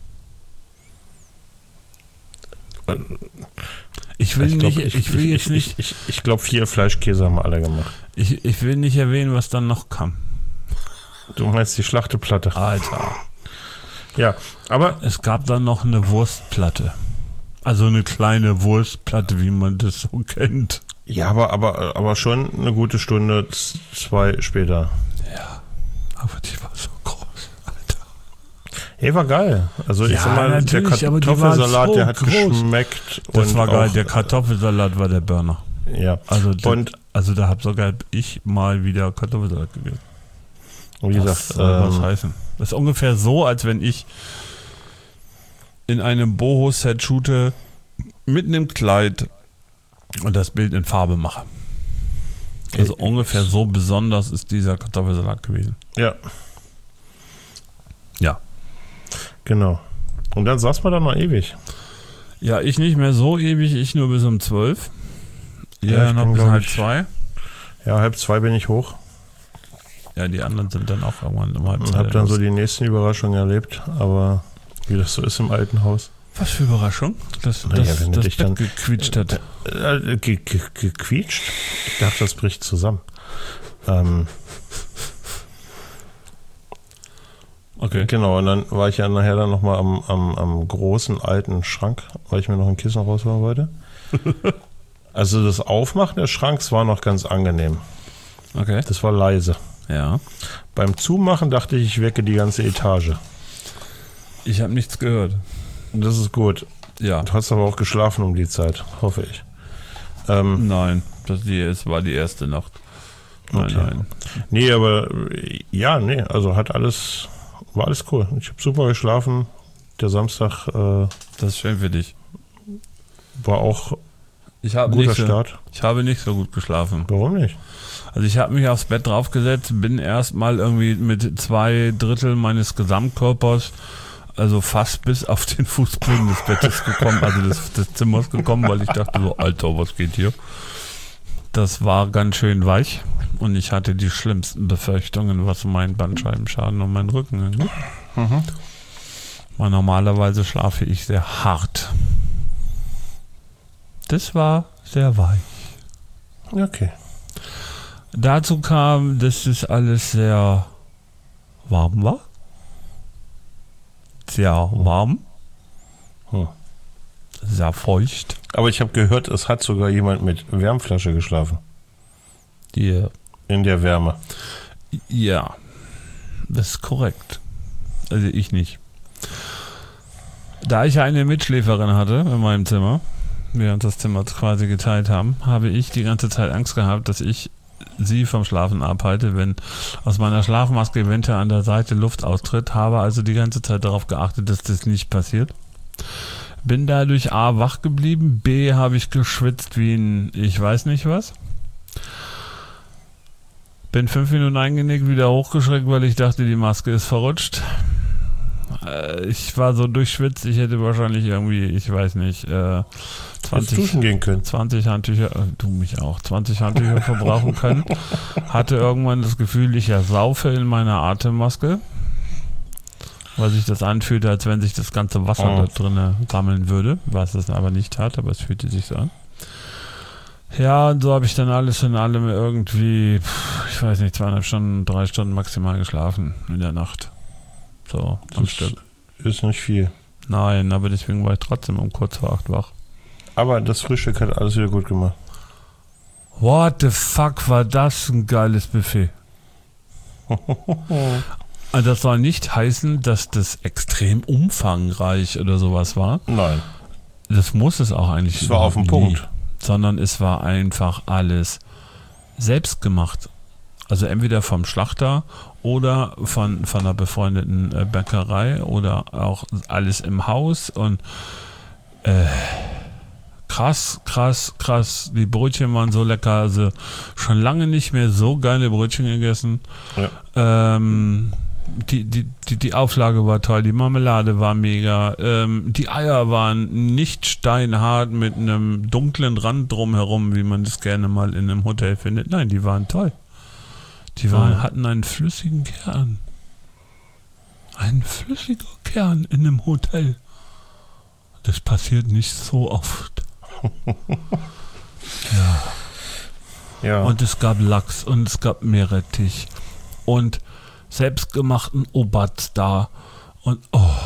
Ich glaube, 4 Fleischkäse haben wir alle gemacht. Ich will nicht erwähnen, was dann noch kam. Du meinst die Schlachteplatte. Alter. Ja, aber es gab dann noch eine Wurstplatte. Also eine kleine Wurstplatte, wie man das so kennt. Ja, aber schon eine gute Stunde, 2 später. Ja, aber die war so groß, Alter. Hey, war geil. Also ich sag mal, der Kartoffelsalat, so der hat geschmeckt. Das war geil, der Kartoffelsalat war der Burner. Ja. Also da habe sogar ich mal wieder Kartoffelsalat gegessen. Wie gesagt, was heißen? Das ist ungefähr so, als wenn ich in einem Boho-Set shoote mit einem Kleid und das Bild in Farbe mache. Also ungefähr so besonders ist dieser Kartoffelsalat gewesen. Ja. Ja. Genau. Und dann saß man da noch ewig. Ja, ich nicht mehr so ewig, ich nur bis um 12. Ja, noch bis 1:30. Ja, 1:30 bin ich hoch. Ja, die anderen sind dann auch irgendwann um 1:30. Und hab dann so die nächsten Überraschungen erlebt, aber wie das so ist im alten Haus. Was für Überraschung? Das Bett dann gequietscht hat. Gequietscht? Ich dachte, das bricht zusammen. Okay. Genau, und dann war ich ja nachher dann nochmal am großen alten Schrank, weil ich mir noch ein Kissen rausholen wollte. Also das Aufmachen des Schranks war noch ganz angenehm. Okay. Das war leise. Ja. Beim Zumachen dachte ich, ich wecke die ganze Etage. Ich habe nichts gehört. Das ist gut. Ja. Du hast aber auch geschlafen um die Zeit, hoffe ich. Nein, war die erste Nacht. Nein. Nee, aber also war alles cool. Ich habe super geschlafen. Der Samstag das ist schön für dich. War auch ein guter Start. Ich habe nicht so gut geschlafen. Warum nicht? Also ich habe mich aufs Bett draufgesetzt, bin erstmal irgendwie mit 2/3 meines Gesamtkörpers, also fast bis auf den Fußboden des Bettes gekommen, also des Zimmers gekommen, weil ich dachte so, Alter, was geht hier? Das war ganz schön weich und ich hatte die schlimmsten Befürchtungen, was meinen Bandscheibenschaden und meinen Rücken angeht. Weil normalerweise schlafe ich sehr hart. Das war sehr weich. Okay. Dazu kam, dass es alles sehr warm war. Sehr warm. Sehr feucht. Aber ich habe gehört, es hat sogar jemand mit Wärmflasche geschlafen. Yeah. In der Wärme. Ja, das ist korrekt. Also ich nicht. Da ich eine Mitschläferin hatte in meinem Zimmer, wir uns das Zimmer quasi geteilt haben, habe ich die ganze Zeit Angst gehabt, dass ich sie vom Schlafen abhalte, wenn aus meiner Schlafmaske eventuell an der Seite Luft austritt, habe also die ganze Zeit darauf geachtet, dass das nicht passiert. Bin dadurch A, wach geblieben, B, habe ich geschwitzt wie ein ich weiß nicht was. Bin 5 Minuten eingenickt, wieder hochgeschreckt, weil ich dachte, die Maske ist verrutscht. Ich war so durchschwitzt, ich hätte wahrscheinlich irgendwie, ich weiß nicht, 20 duschen gehen können. 20 Handtücher, du mich auch, 20 Handtücher verbrauchen können. Hatte irgendwann das Gefühl, ich ersaufe in meiner Atemmaske, weil sich das anfühlte, als wenn sich das ganze Wasser da drinnen sammeln würde, was es aber nicht tat, aber es fühlte sich so an. Ja, und so habe ich dann alles in allem irgendwie, ich weiß nicht, 2,5 Stunden, 3 Stunden maximal geschlafen in der Nacht. So, am Stück. Ist nicht viel. Nein, aber deswegen war ich trotzdem um kurz vor 8 wach. Aber das Frühstück hat alles wieder gut gemacht. What the fuck, war das ein geiles Buffet. Also das soll nicht heißen, dass das extrem umfangreich oder sowas war. Nein. Das muss es auch eigentlich. Es war auf den Punkt. Sondern es war einfach alles selbst gemacht. Also entweder vom Schlachter oder von einer befreundeten Bäckerei oder auch alles im Haus und krass. Die Brötchen waren so lecker. Also schon lange nicht mehr so geile Brötchen gegessen. Ja. Die Auflage war toll, die Marmelade war mega, die Eier waren nicht steinhart mit einem dunklen Rand drumherum, wie man das gerne mal in einem Hotel findet. Nein, die waren toll. Die hatten einen flüssigen Kern. Ein flüssiger Kern in einem Hotel. Das passiert nicht so oft. Ja. Und es gab Lachs und es gab Meerrettich und selbstgemachten Obatz da und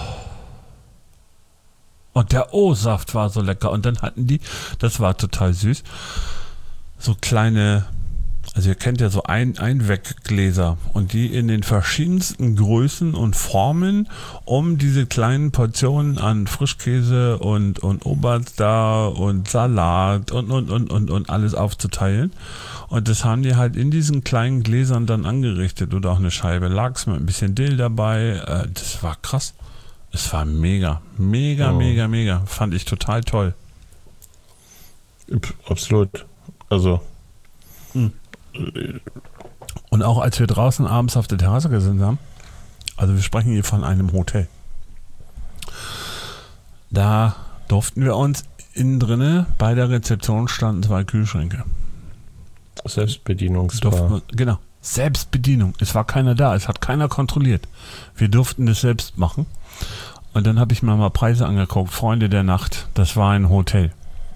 und der O-Saft war so lecker und dann hatten die, das war total süß, so kleine, also ihr kennt ja so Einweggläser und die in den verschiedensten Größen und Formen, um diese kleinen Portionen an Frischkäse und Obatz da und Salat und alles aufzuteilen. Und das haben die halt in diesen kleinen Gläsern dann angerichtet oder auch eine Scheibe Lachs mit ein bisschen Dill dabei. Das war krass. Es war mega. Fand ich total toll. Absolut. Also. Und auch als wir draußen abends auf der Terrasse gesessen haben, also wir sprechen hier von einem Hotel, da durften wir uns innen drinne, bei der Rezeption standen 2 Kühlschränke. Selbstbedienungsbar. Genau, Selbstbedienung. Es war keiner da, es hat keiner kontrolliert. Wir durften das selbst machen. Und dann habe ich mir mal Preise angeguckt. Freunde der Nacht, das war ein Hotel.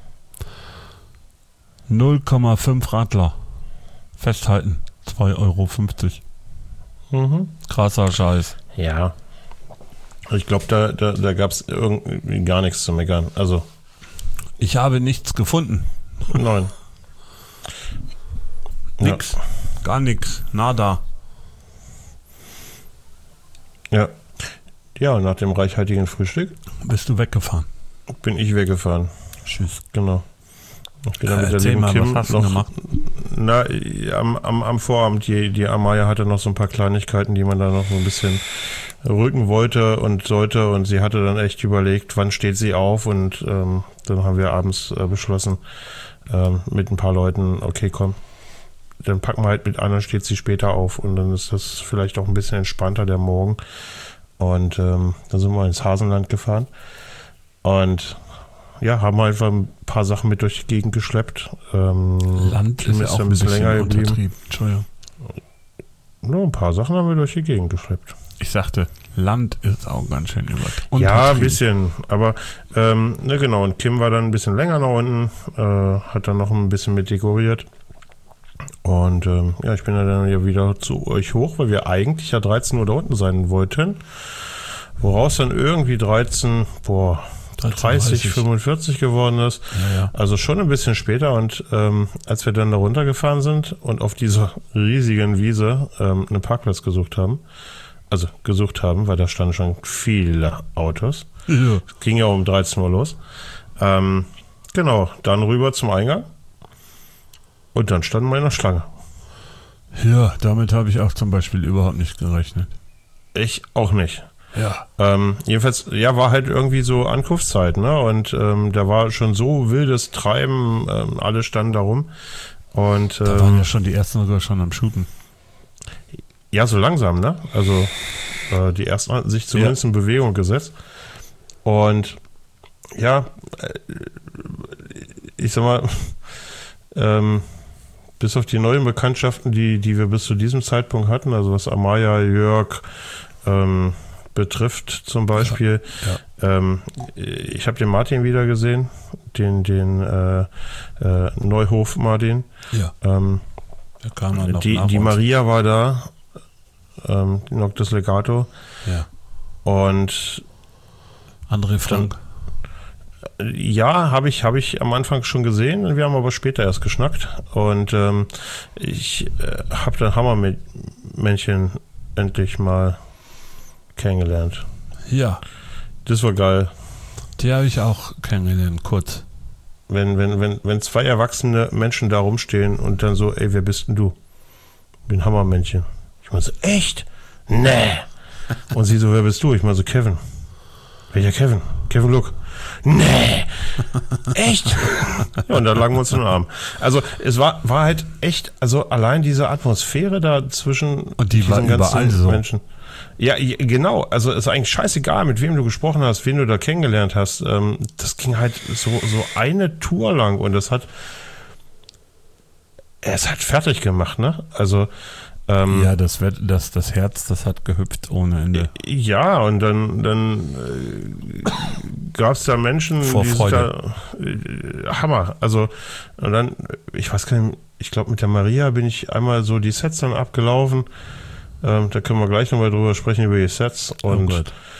0,5 Radler. Festhalten, 2,50 €. Krasser Scheiß. Ja. Ich glaube, da gab es irgendwie gar nichts zu meckern. Also. Ich habe nichts gefunden. Nein. Nix. Ja. Gar nichts. Nada. Ja. Ja, und nach dem reichhaltigen Frühstück bist du weggefahren. Bin ich weggefahren. Tschüss. Genau. Ich bin dann mit der lieben Kim was hast du gemacht? Na, am Vorabend, die Amaya hatte noch so ein paar Kleinigkeiten, die man da noch so ein bisschen rücken wollte und sollte, und sie hatte dann echt überlegt, wann steht sie auf, und dann haben wir abends beschlossen mit ein paar Leuten, okay, komm, dann packen wir halt mit an, dann steht sie später auf und dann ist das vielleicht auch ein bisschen entspannter der Morgen. Und dann sind wir ins Hasenland gefahren und ja, haben einfach ein paar Sachen mit durch die Gegend geschleppt. Land ist ja auch ein bisschen länger geblieben. Entschuldigung. Nur ein paar Sachen haben wir durch die Gegend geschleppt. Ich sagte, Land ist auch ganz schön übertrieben. Ja, ein bisschen. Aber, genau. Und Kim war dann ein bisschen länger nach unten, hat dann noch ein bisschen mit dekoriert. Und ich bin dann ja wieder zu euch hoch, weil wir eigentlich ja 13 Uhr da unten sein wollten. Woraus dann irgendwie 30, 45 geworden ist. Ja. Also schon ein bisschen später. Und als wir dann da runtergefahren sind und auf dieser riesigen Wiese einen Parkplatz gesucht haben, weil da standen schon viele Autos. Ja. Es ging ja um 13 Uhr los. Genau, dann rüber zum Eingang. Und dann standen wir in der Schlange. Ja, damit habe ich auch zum Beispiel überhaupt nicht gerechnet. Ich auch nicht. Ja. Jedenfalls, ja, war halt irgendwie so Ankunftszeit, ne? Und da war schon so wildes Treiben, alle standen da rum. Und da waren ja schon die ersten sogar schon am Shooten. Ja, so langsam, ne? Also die ersten hatten sich zumindest in Bewegung gesetzt. Und ja, ich sag mal, bis auf die neuen Bekanntschaften, die wir bis zu diesem Zeitpunkt hatten, also was Amaya, Jörg betrifft zum Beispiel. Ja. Ich habe den Martin wieder gesehen, den Neuhof Martin. Ja. Da kam dann noch die Maria war da, die Noctis Legato. Ja. Und André Frank. Ja, habe ich am Anfang schon gesehen. Wir haben aber später erst geschnackt. Und ich habe dann Hammermännchen endlich mal kennengelernt. Ja. Das war geil. Die habe ich auch kennengelernt, kurz. Wenn zwei erwachsene Menschen da rumstehen und dann so, ey, wer bist denn du? Ich bin Hammermännchen. Ich meine so, echt? Nee. Und sie so, wer bist du? Ich meine so, Kevin. Welcher Kevin? Kevin Look. Nee. Echt? Ja, und dann lagen wir uns in den Arm. Also es war halt echt, also allein diese Atmosphäre da zwischen und die diesen ganzen so. Menschen. Ja, genau. Also es ist eigentlich scheißegal, mit wem du gesprochen hast, wen du da kennengelernt hast. Das ging halt so eine Tour lang und es hat fertig gemacht, ne? Also ja, das Herz, das hat gehüpft ohne Ende. Ja, und dann gab es da Menschen, vor die Freude. Hammer. Also, und dann, ich weiß gar nicht, ich glaube mit der Maria bin ich einmal so die Sets dann abgelaufen. Da können wir gleich nochmal drüber sprechen, über die Sets. Und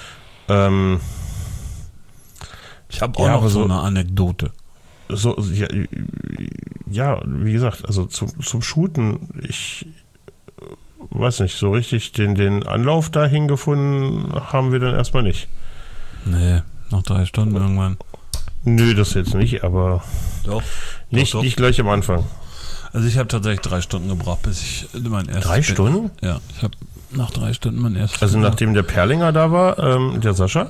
ich habe auch noch so eine Anekdote. So, ja, wie gesagt, also zum Shooten, ich weiß nicht, so richtig den Anlauf dahin gefunden haben wir dann erstmal nicht. Nee, noch 3 Stunden irgendwann. Nö, das jetzt nicht, aber doch. Nicht gleich am Anfang. Also ich habe tatsächlich 3 Stunden gebraucht, bis ich mein erstes 3 Stunden? Ja, ich habe nach 3 Stunden mein erstes Also nachdem der Perlinger da war, der Sascha,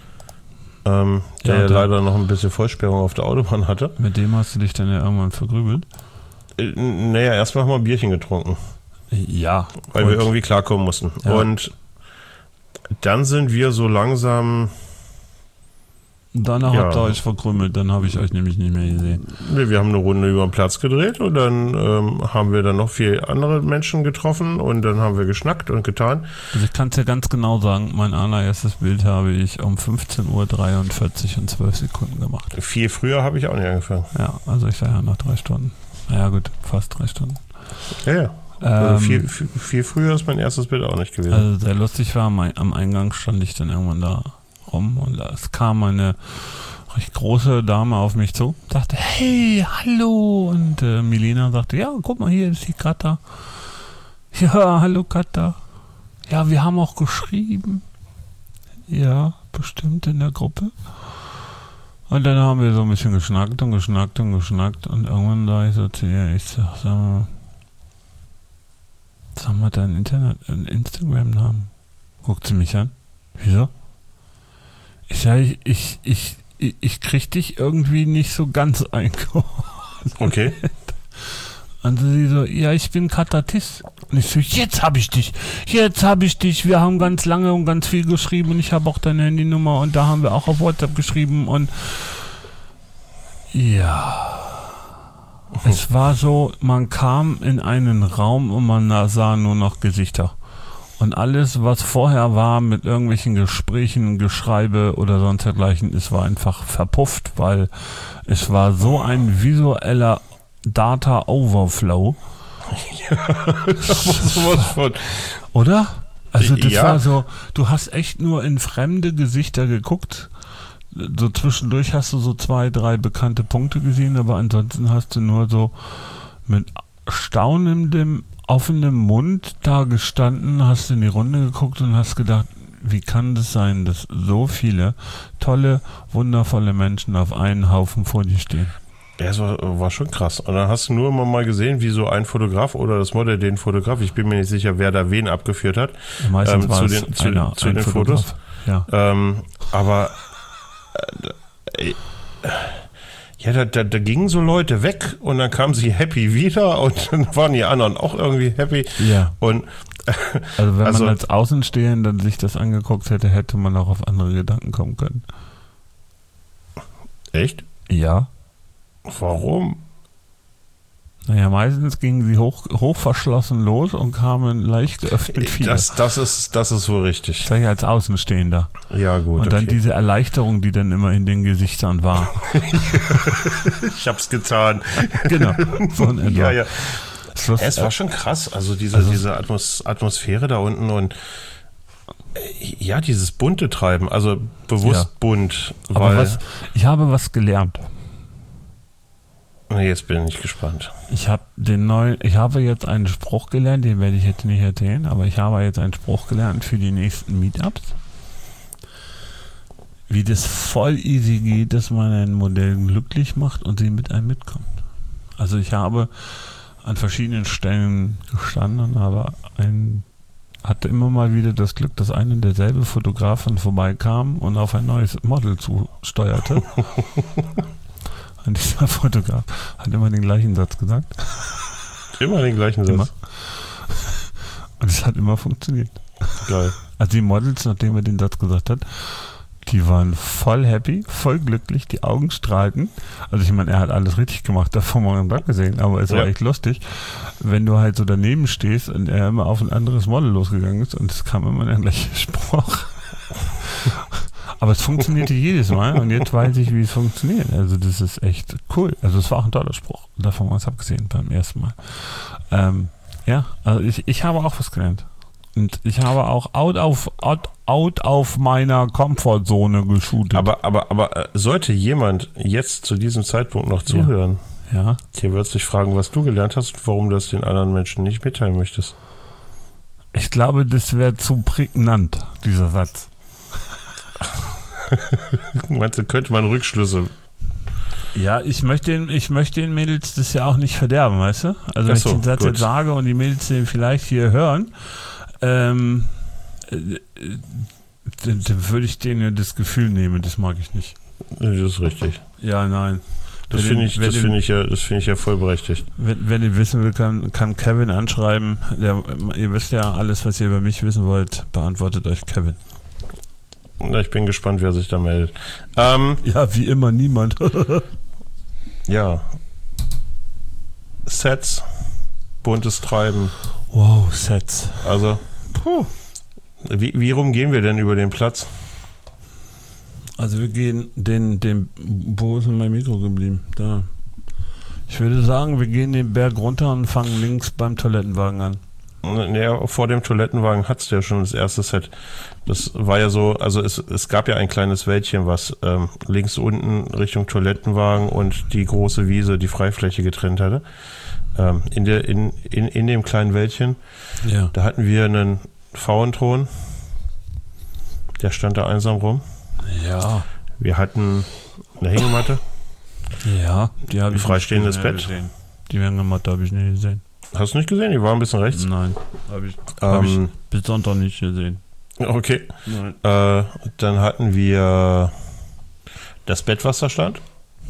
der leider noch ein bisschen Vollsperrung auf der Autobahn hatte. Mit dem hast du dich dann ja irgendwann vergrübelt? Naja, erstmal haben wir ein Bierchen getrunken. Ja. Weil wir irgendwie klarkommen mussten. Ja. Und dann sind wir so langsam... Danach habt ihr euch verkrümmelt, dann habe ich euch nämlich nicht mehr gesehen. Nee, wir haben eine Runde über den Platz gedreht und dann haben wir dann noch 4 andere Menschen getroffen und dann haben wir geschnackt und getan. Also ich kann es ja ganz genau sagen, mein allererstes Bild habe ich um 15:43 Uhr und 12 Sekunden gemacht. Viel früher habe ich auch nicht angefangen. Ja, also ich sage ja nach 3 Stunden. Ja gut, fast 3 Stunden. Ja. Also viel früher ist mein erstes Bild auch nicht gewesen. Also sehr lustig war, am Eingang stand ich dann irgendwann da rum und es kam eine recht große Dame auf mich zu, sagte, hey, hallo, und Milena sagte, ja, guck mal, hier ist die Katha. Ja, hallo Katha. Ja, wir haben auch geschrieben. Ja, bestimmt in der Gruppe. Und dann haben wir so ein bisschen geschnackt und irgendwann da ich so zu ihr, ich sag mal deinen Instagram-Namen. Guckt sie mich an. Wieso? Ich sage, ich krieg dich irgendwie nicht so ganz eingeordnet. Okay. Und sie so, ja, ich bin Katatist. Und ich so, jetzt hab ich dich, wir haben ganz lange und ganz viel geschrieben und ich habe auch deine Handynummer und da haben wir auch auf WhatsApp geschrieben und ja, es war so, man kam in einen Raum und man sah nur noch Gesichter. Und alles, was vorher war mit irgendwelchen Gesprächen, Geschreibe oder sonst dergleichen, es war einfach verpufft, weil es war so ein visueller Data Overflow. Ja, sowas von. Oder? Also das ja. war so, du hast echt nur in fremde Gesichter geguckt. So zwischendurch hast du so 2, 3 bekannte Punkte gesehen, aber ansonsten hast du nur so mit staunendem, offenem Mund da gestanden, hast in die Runde geguckt und hast gedacht, wie kann das sein, dass so viele tolle, wundervolle Menschen auf einen Haufen vor dir stehen? Ja, es war schon krass. Und dann hast du nur immer mal gesehen, wie so ein Fotograf oder das Model den Fotograf, ich bin mir nicht sicher, wer da wen abgeführt hat, meistens war zu den Fotos. Ja. Aber ja, da gingen so Leute weg und dann kamen sie happy wieder und dann waren die anderen auch irgendwie happy. Ja. Und also wenn man als Außenstehender sich das angeguckt hätte, hätte man auch auf andere Gedanken kommen können. Echt? Ja. Warum? Naja, meistens gingen sie hochverschlossen los und kamen leicht geöffnet wieder. Das ist wohl richtig. Sag ich als Außenstehender. Ja, gut. Und dann diese Erleichterung, die dann immer in den Gesichtern war. Ich hab's getan. Genau. So in etwa. Ja. Es war schon krass. Also diese Atmosphäre da unten und ja, dieses bunte Treiben, also bewusst bunt. Aber ich habe was gelernt. Jetzt bin ich gespannt. Ich habe jetzt einen Spruch gelernt, den werde ich jetzt nicht erzählen, aber ich habe jetzt einen Spruch gelernt für die nächsten Meetups. Wie das voll easy geht, dass man ein Modell glücklich macht und sie mit einem mitkommt. Also ich habe an verschiedenen Stellen gestanden, aber hatte immer mal wieder das Glück, dass ein und derselbe Fotograf vorbeikam und auf ein neues Model zusteuerte. Und dieser Fotograf hat immer den gleichen Satz gesagt. Immer den gleichen Satz? Immer. Und es hat immer funktioniert. Geil. Also die Models, nachdem er den Satz gesagt hat, die waren voll happy, voll glücklich, die Augen strahlten. Also ich meine, er hat alles richtig gemacht, davon mal Dank gesehen, aber es war echt lustig, wenn du halt so daneben stehst und er immer auf ein anderes Model losgegangen ist und es kam immer der gleiche Spruch. Aber es funktionierte jedes Mal und jetzt weiß ich, wie es funktioniert. Also das ist echt cool. Also es war auch ein toller Spruch. Davon mal abgesehen beim ersten Mal. Ja, also ich habe auch was gelernt. Und ich habe auch out auf meiner Komfortzone geshootet. Aber sollte jemand jetzt zu diesem Zeitpunkt noch zuhören, ja. Der wird sich fragen, was du gelernt hast und warum du das den anderen Menschen nicht mitteilen möchtest. Ich glaube, das wäre zu prägnant, dieser Satz. Meinst du, könnte man Rückschlüsse? Ja, ich möchte den Mädels das ja auch nicht verderben, weißt du? Also wenn ich den Satz jetzt sage und die Mädels den vielleicht hier hören, dann würde ich denen das Gefühl nehmen, das mag ich nicht. Das ist richtig. Ja, nein. Das finde ich ja voll berechtigt. Wenn ihr wissen will, kann Kevin anschreiben. Ihr wisst ja alles, was ihr über mich wissen wollt, beantwortet euch Kevin. Ich bin gespannt, wer sich da meldet. Ja, wie immer niemand. Ja. Sets, buntes Treiben. Wow, Sets. Also, wie rum gehen wir denn über den Platz? Also wir gehen wo ist denn mein Mikro geblieben? Da. Ich würde sagen, wir gehen den Berg runter und fangen links beim Toilettenwagen an. Ja, vor dem Toilettenwagen hat's ja schon das erste Set. Das war ja so, also es gab ja ein kleines Wäldchen, was links unten Richtung Toilettenwagen und die große Wiese, die Freifläche getrennt hatte. In dem kleinen Wäldchen, ja. Da hatten wir einen Pfauenthron, der stand da einsam rum. Ja. Wir hatten eine Hängematte. Ja, die habe ich freistehendes Bett. Gesehen. Die Hängematte habe ich nicht gesehen. Hast du nicht gesehen? Die war ein bisschen rechts. Nein, habe ich bis Sonntag nicht gesehen. Okay. Nein. Dann hatten wir das Bett, was da stand.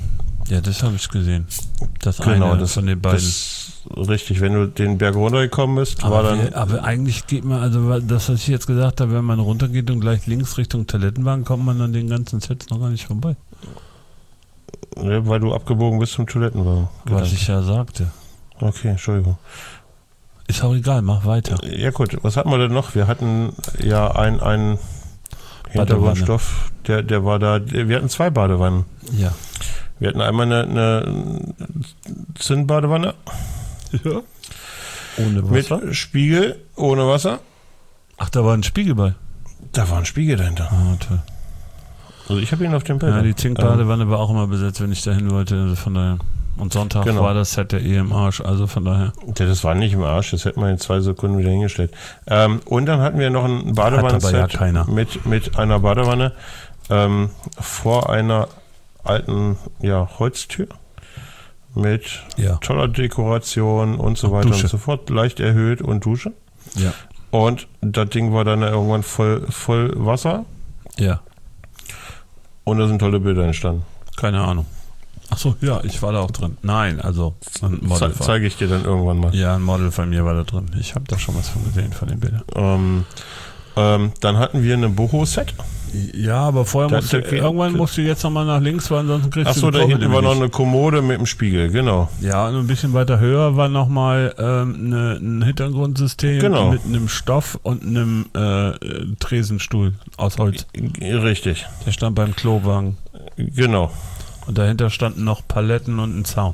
Ja, das habe ich gesehen. Das Genau, eine von den beiden. Richtig, wenn du den Berg runtergekommen bist, war dann... Aber eigentlich geht man, also das, was ich jetzt gesagt habe, wenn man runtergeht und gleich links Richtung Toilettenwagen, kommt man an den ganzen Sets noch gar nicht vorbei. Ja, weil du abgebogen bist zum Toilettenwagen. Was ich ja sagte. Okay, Entschuldigung. Ist auch egal, mach weiter. Ja gut, was hatten wir denn noch? Wir hatten ja einen Hintergrundstoff, der war da. Wir hatten 2 Badewannen. Ja. Wir hatten einmal eine Zinnbadewanne. Ja. Ohne Wasser? Mit Spiegel, ohne Wasser. Ach, da war ein Spiegel bei. Da war ein Spiegel dahinter. Ah, toll. Also ich habe ihn auf dem Bild. Ja, die Zinkbadewanne war auch immer besetzt, wenn ich dahin wollte. Also von daher. Und Sonntag war das Set der im Arsch, also von daher. Ja, das war nicht im Arsch, das hätte man in 2 Sekunden wieder hingestellt. Und dann hatten wir noch ein Badewannenset mit einer Badewanne vor einer alten Holztür mit toller Dekoration und so weiter und so fort, leicht erhöht und Dusche. Ja. Und das Ding war dann irgendwann voll Wasser. Ja. Und da sind tolle Bilder entstanden. Keine Ahnung. Achso, ja, ich war da auch drin. Nein, also ein Model. Zeige ich dir dann irgendwann mal. Ja, ein Model von mir war da drin. Ich habe da schon was von gesehen, von den Bildern. Dann hatten wir eine Boho-Set. Ja, aber vorher musst du jetzt nochmal nach links, weil ansonsten kriegst du... Achso, da hinten war noch eine Kommode mit dem Spiegel, genau. Ja, und ein bisschen weiter höher war nochmal ein Hintergrundsystem mit einem Stoff und einem Tresenstuhl aus Holz. Richtig. Der stand beim Klowagen. Genau. Und dahinter standen noch Paletten und ein Zaun.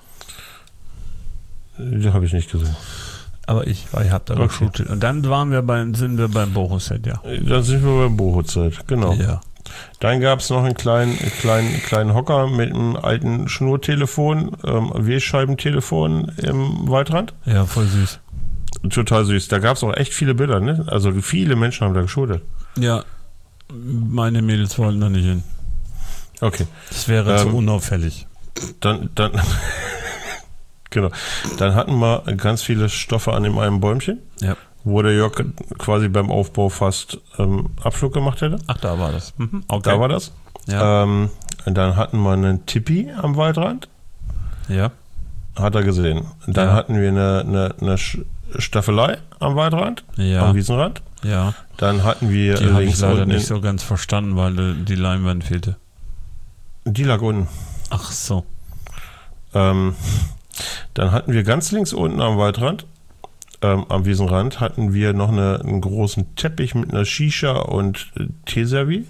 Die habe ich nicht gesehen. Aber ich habe da geshootet. Und dann sind wir beim Boho-Set, ja. Dann sind wir beim Boho-Set, genau. Ja. Dann gab es noch einen kleinen Hocker mit einem alten Schnurtelefon, W-Scheibentelefon im Waldrand. Ja, voll süß. Total süß. Da gab es auch echt viele Bilder, ne? Also viele Menschen haben da geshootet. Ja, meine Mädels wollten da nicht hin. Okay. Das wäre zu unauffällig. Dann genau. Dann hatten wir ganz viele Stoffe an dem einen Bäumchen, wo der Jörg quasi beim Aufbau fast Abflug gemacht hätte. Ach, da war das. Okay. Da war das. Ja. Dann hatten wir einen Tipi am Waldrand. Ja. Hat er gesehen. Dann hatten wir eine Staffelei am Waldrand, am Wiesenrand. Ja. Dann hatten wir die habe ich leider nicht so ganz verstanden, weil die Leinwand fehlte. Die lag unten. Ach so. Dann hatten wir ganz links unten am Waldrand, am Wiesenrand, hatten wir noch einen großen Teppich mit einer Shisha und Teeservie.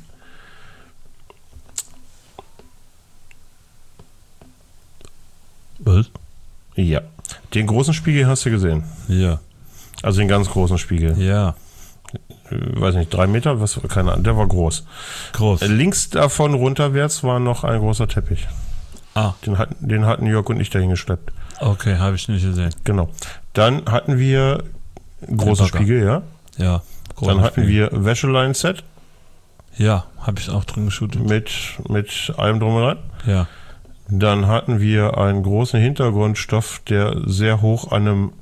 Was? Ja. Den großen Spiegel hast du gesehen? Ja. Also den ganz großen Spiegel? Ja. Weiß nicht, 3 Meter? Keine Ahnung, der war groß. Links davon runterwärts war noch ein großer Teppich. Ah. Den hatten Jörg und ich dahin geschleppt. Okay, habe ich nicht gesehen. Genau. Dann hatten wir großen Spiegel, ja? Ja. Dann hatten wir Wäschelein-Set. Ja, habe ich auch drin geshootet. Mit allem drum und dran. Ja. Dann hatten wir einen großen Hintergrundstoff, der sehr hoch an einem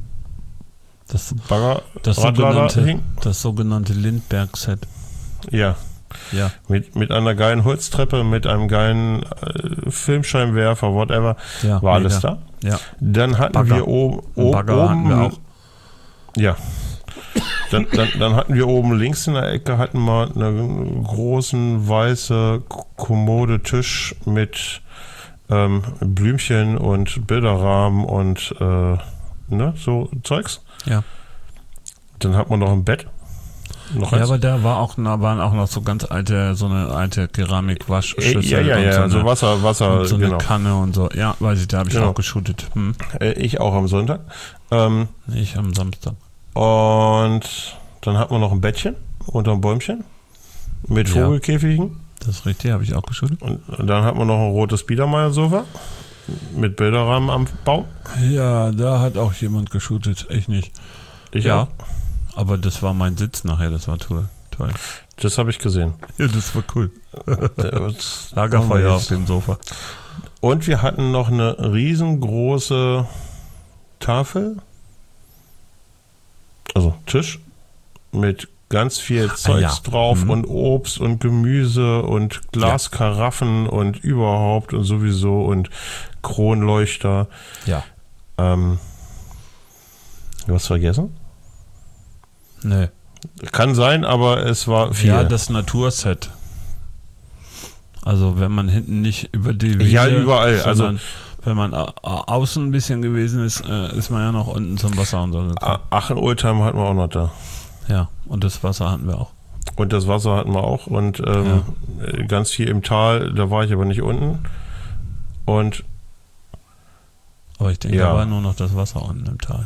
Baggerradlader hing. Das sogenannte Lindbergh-Set. Ja. Ja. Mit einer geilen Holztreppe, mit einem geilen Filmscheinwerfer, whatever. Ja, war alles da. Ja. Dann hatten wir oben hatten wir auch. Ja. Dann hatten wir oben links in der Ecke hatten wir einen großen weiße Kommode Tisch mit Blümchen und Bilderrahmen und so Zeugs. Ja. Dann hat man noch ein Bett. Aber da waren auch noch so ganz alte, so eine alte Keramik-Waschschüssel. Ja, so Wasser. Und so genau. eine Kanne und so. Ja, weiß ich, da habe ich auch geshootet. Ich auch am Sonntag. Ich am Samstag. Und dann hat man noch ein Bettchen unter einem Bäumchen mit Vogelkäfigen. Das ist richtig, habe ich auch geshootet. Und dann hat man noch ein rotes Biedermeier-Sofa mit Bilderrahmen am Baum. Ja, da hat auch jemand geshootet. Ich nicht. Ich auch. Aber das war mein Sitz nachher, das war toll. Das habe ich gesehen. Ja, das war cool. Lagerfeuer auf dem Sofa. Und wir hatten noch eine riesengroße Tafel, also Tisch mit ganz viel Zeugs drauf und Obst und Gemüse und Glaskaraffen und überhaupt und sowieso und Kronleuchter. Ja. Du hast vergessen? Nee. Kann sein, aber es war viel. Ja, das Naturset. Also wenn man hinten nicht über die Wiese, ja, überall. Also wenn man außen ein bisschen gewesen ist, ist man ja noch unten zum Wasser und so gekommen. Aachen-Oldtimer hatten wir auch noch da. Ja, und das Wasser hatten wir auch. Und das Wasser hatten wir auch und ganz viel im Tal, da war ich aber nicht unten. Und aber ich denke, da war nur noch das Wasser unten im Tal.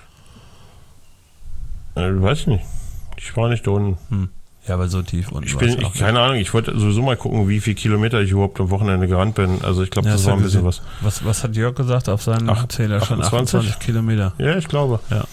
Weiß ich nicht. Ich war nicht da unten. Ja, aber so tief unten. Keine Ahnung, ich wollte sowieso mal gucken, wie viel Kilometer ich überhaupt am Wochenende gerannt bin. Also ich glaube, das war ein bisschen was. Was hat Jörg gesagt auf seinem Zähler? Schon 28 Kilometer. Ja, ich glaube. Ja.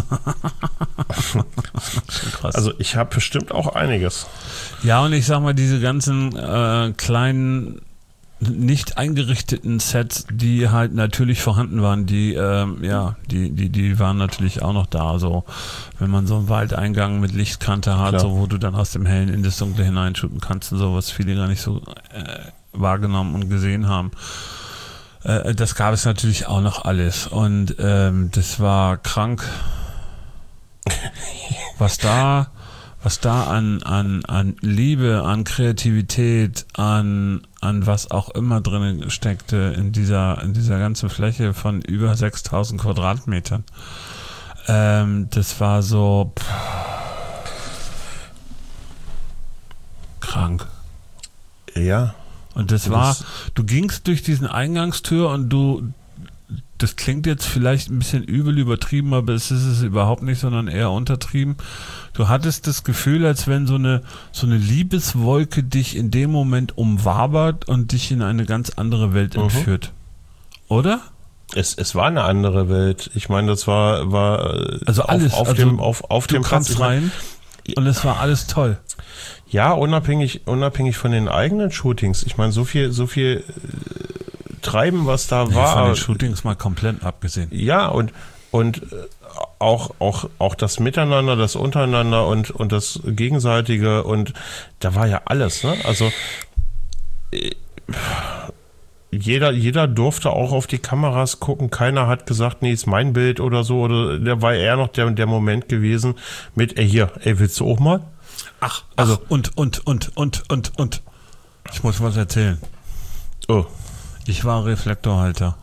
Krass. Also ich habe bestimmt auch einiges. Ja, und ich sag mal, diese ganzen kleinen nicht eingerichteten Sets, die halt natürlich vorhanden waren, die waren natürlich auch noch da. So, wenn man so einen Waldeingang mit Lichtkante hat, so, wo du dann aus dem Hellen in das Dunkle hineinschuten kannst und so, was viele gar nicht so wahrgenommen und gesehen haben. Das gab es natürlich auch noch alles. Und das war krank. Was da an Liebe, an Kreativität, an was auch immer drin steckte in dieser ganzen Fläche von über 6000 Quadratmetern. Das war so krank. Ja. Und du gingst durch diesen Eingangstür und das klingt jetzt vielleicht ein bisschen übel übertrieben, aber es ist es überhaupt nicht, sondern eher untertrieben. Du hattest das Gefühl, als wenn so eine Liebeswolke dich in dem Moment umwabert und dich in eine ganz andere Welt entführt. Oder? Es war eine andere Welt. Ich meine, das war also alles auf dem Platz rein und es war alles toll. Ja, unabhängig von den eigenen Shootings. Ich meine, so viel Treiben, was da war. Von den Shootings mal komplett abgesehen. Ja, und auch das Miteinander, das Untereinander und das Gegenseitige und da war ja alles, ne? Also jeder durfte auch auf die Kameras gucken. Keiner hat gesagt, nee, ist mein Bild oder so. Oder der war eher noch der Moment gewesen mit, willst du auch mal? Und. Ich muss was erzählen. Oh. Ich war Reflektorhalter.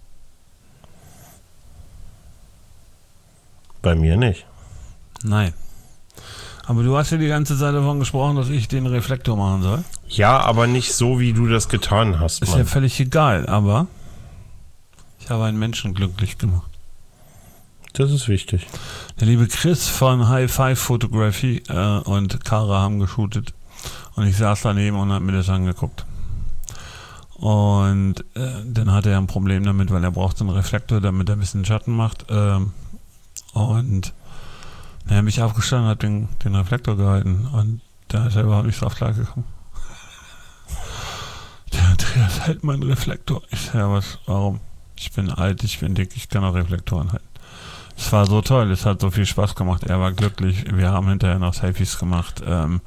Bei mir nicht. Nein. Aber du hast ja die ganze Zeit davon gesprochen, dass ich den Reflektor machen soll. Ja, aber nicht so, wie du das getan hast. Ist ja völlig egal, aber ich habe einen Menschen glücklich gemacht. Das ist wichtig. Der liebe Chris von High Five Photography und Kara haben geshootet. Und ich saß daneben und habe mir das angeguckt. Und dann hatte er ein Problem damit, weil er braucht einen Reflektor, damit er ein bisschen Schatten macht. Und er hat mich aufgestanden und hat den Reflektor gehalten. Und da ist er überhaupt nicht drauf klargekommen. Der Andreas hält meinen Reflektor. Ich sage, warum? Ich bin alt, ich bin dick, ich kann auch Reflektoren halten. Es war so toll, es hat so viel Spaß gemacht. Er war glücklich. Wir haben hinterher noch Selfies gemacht.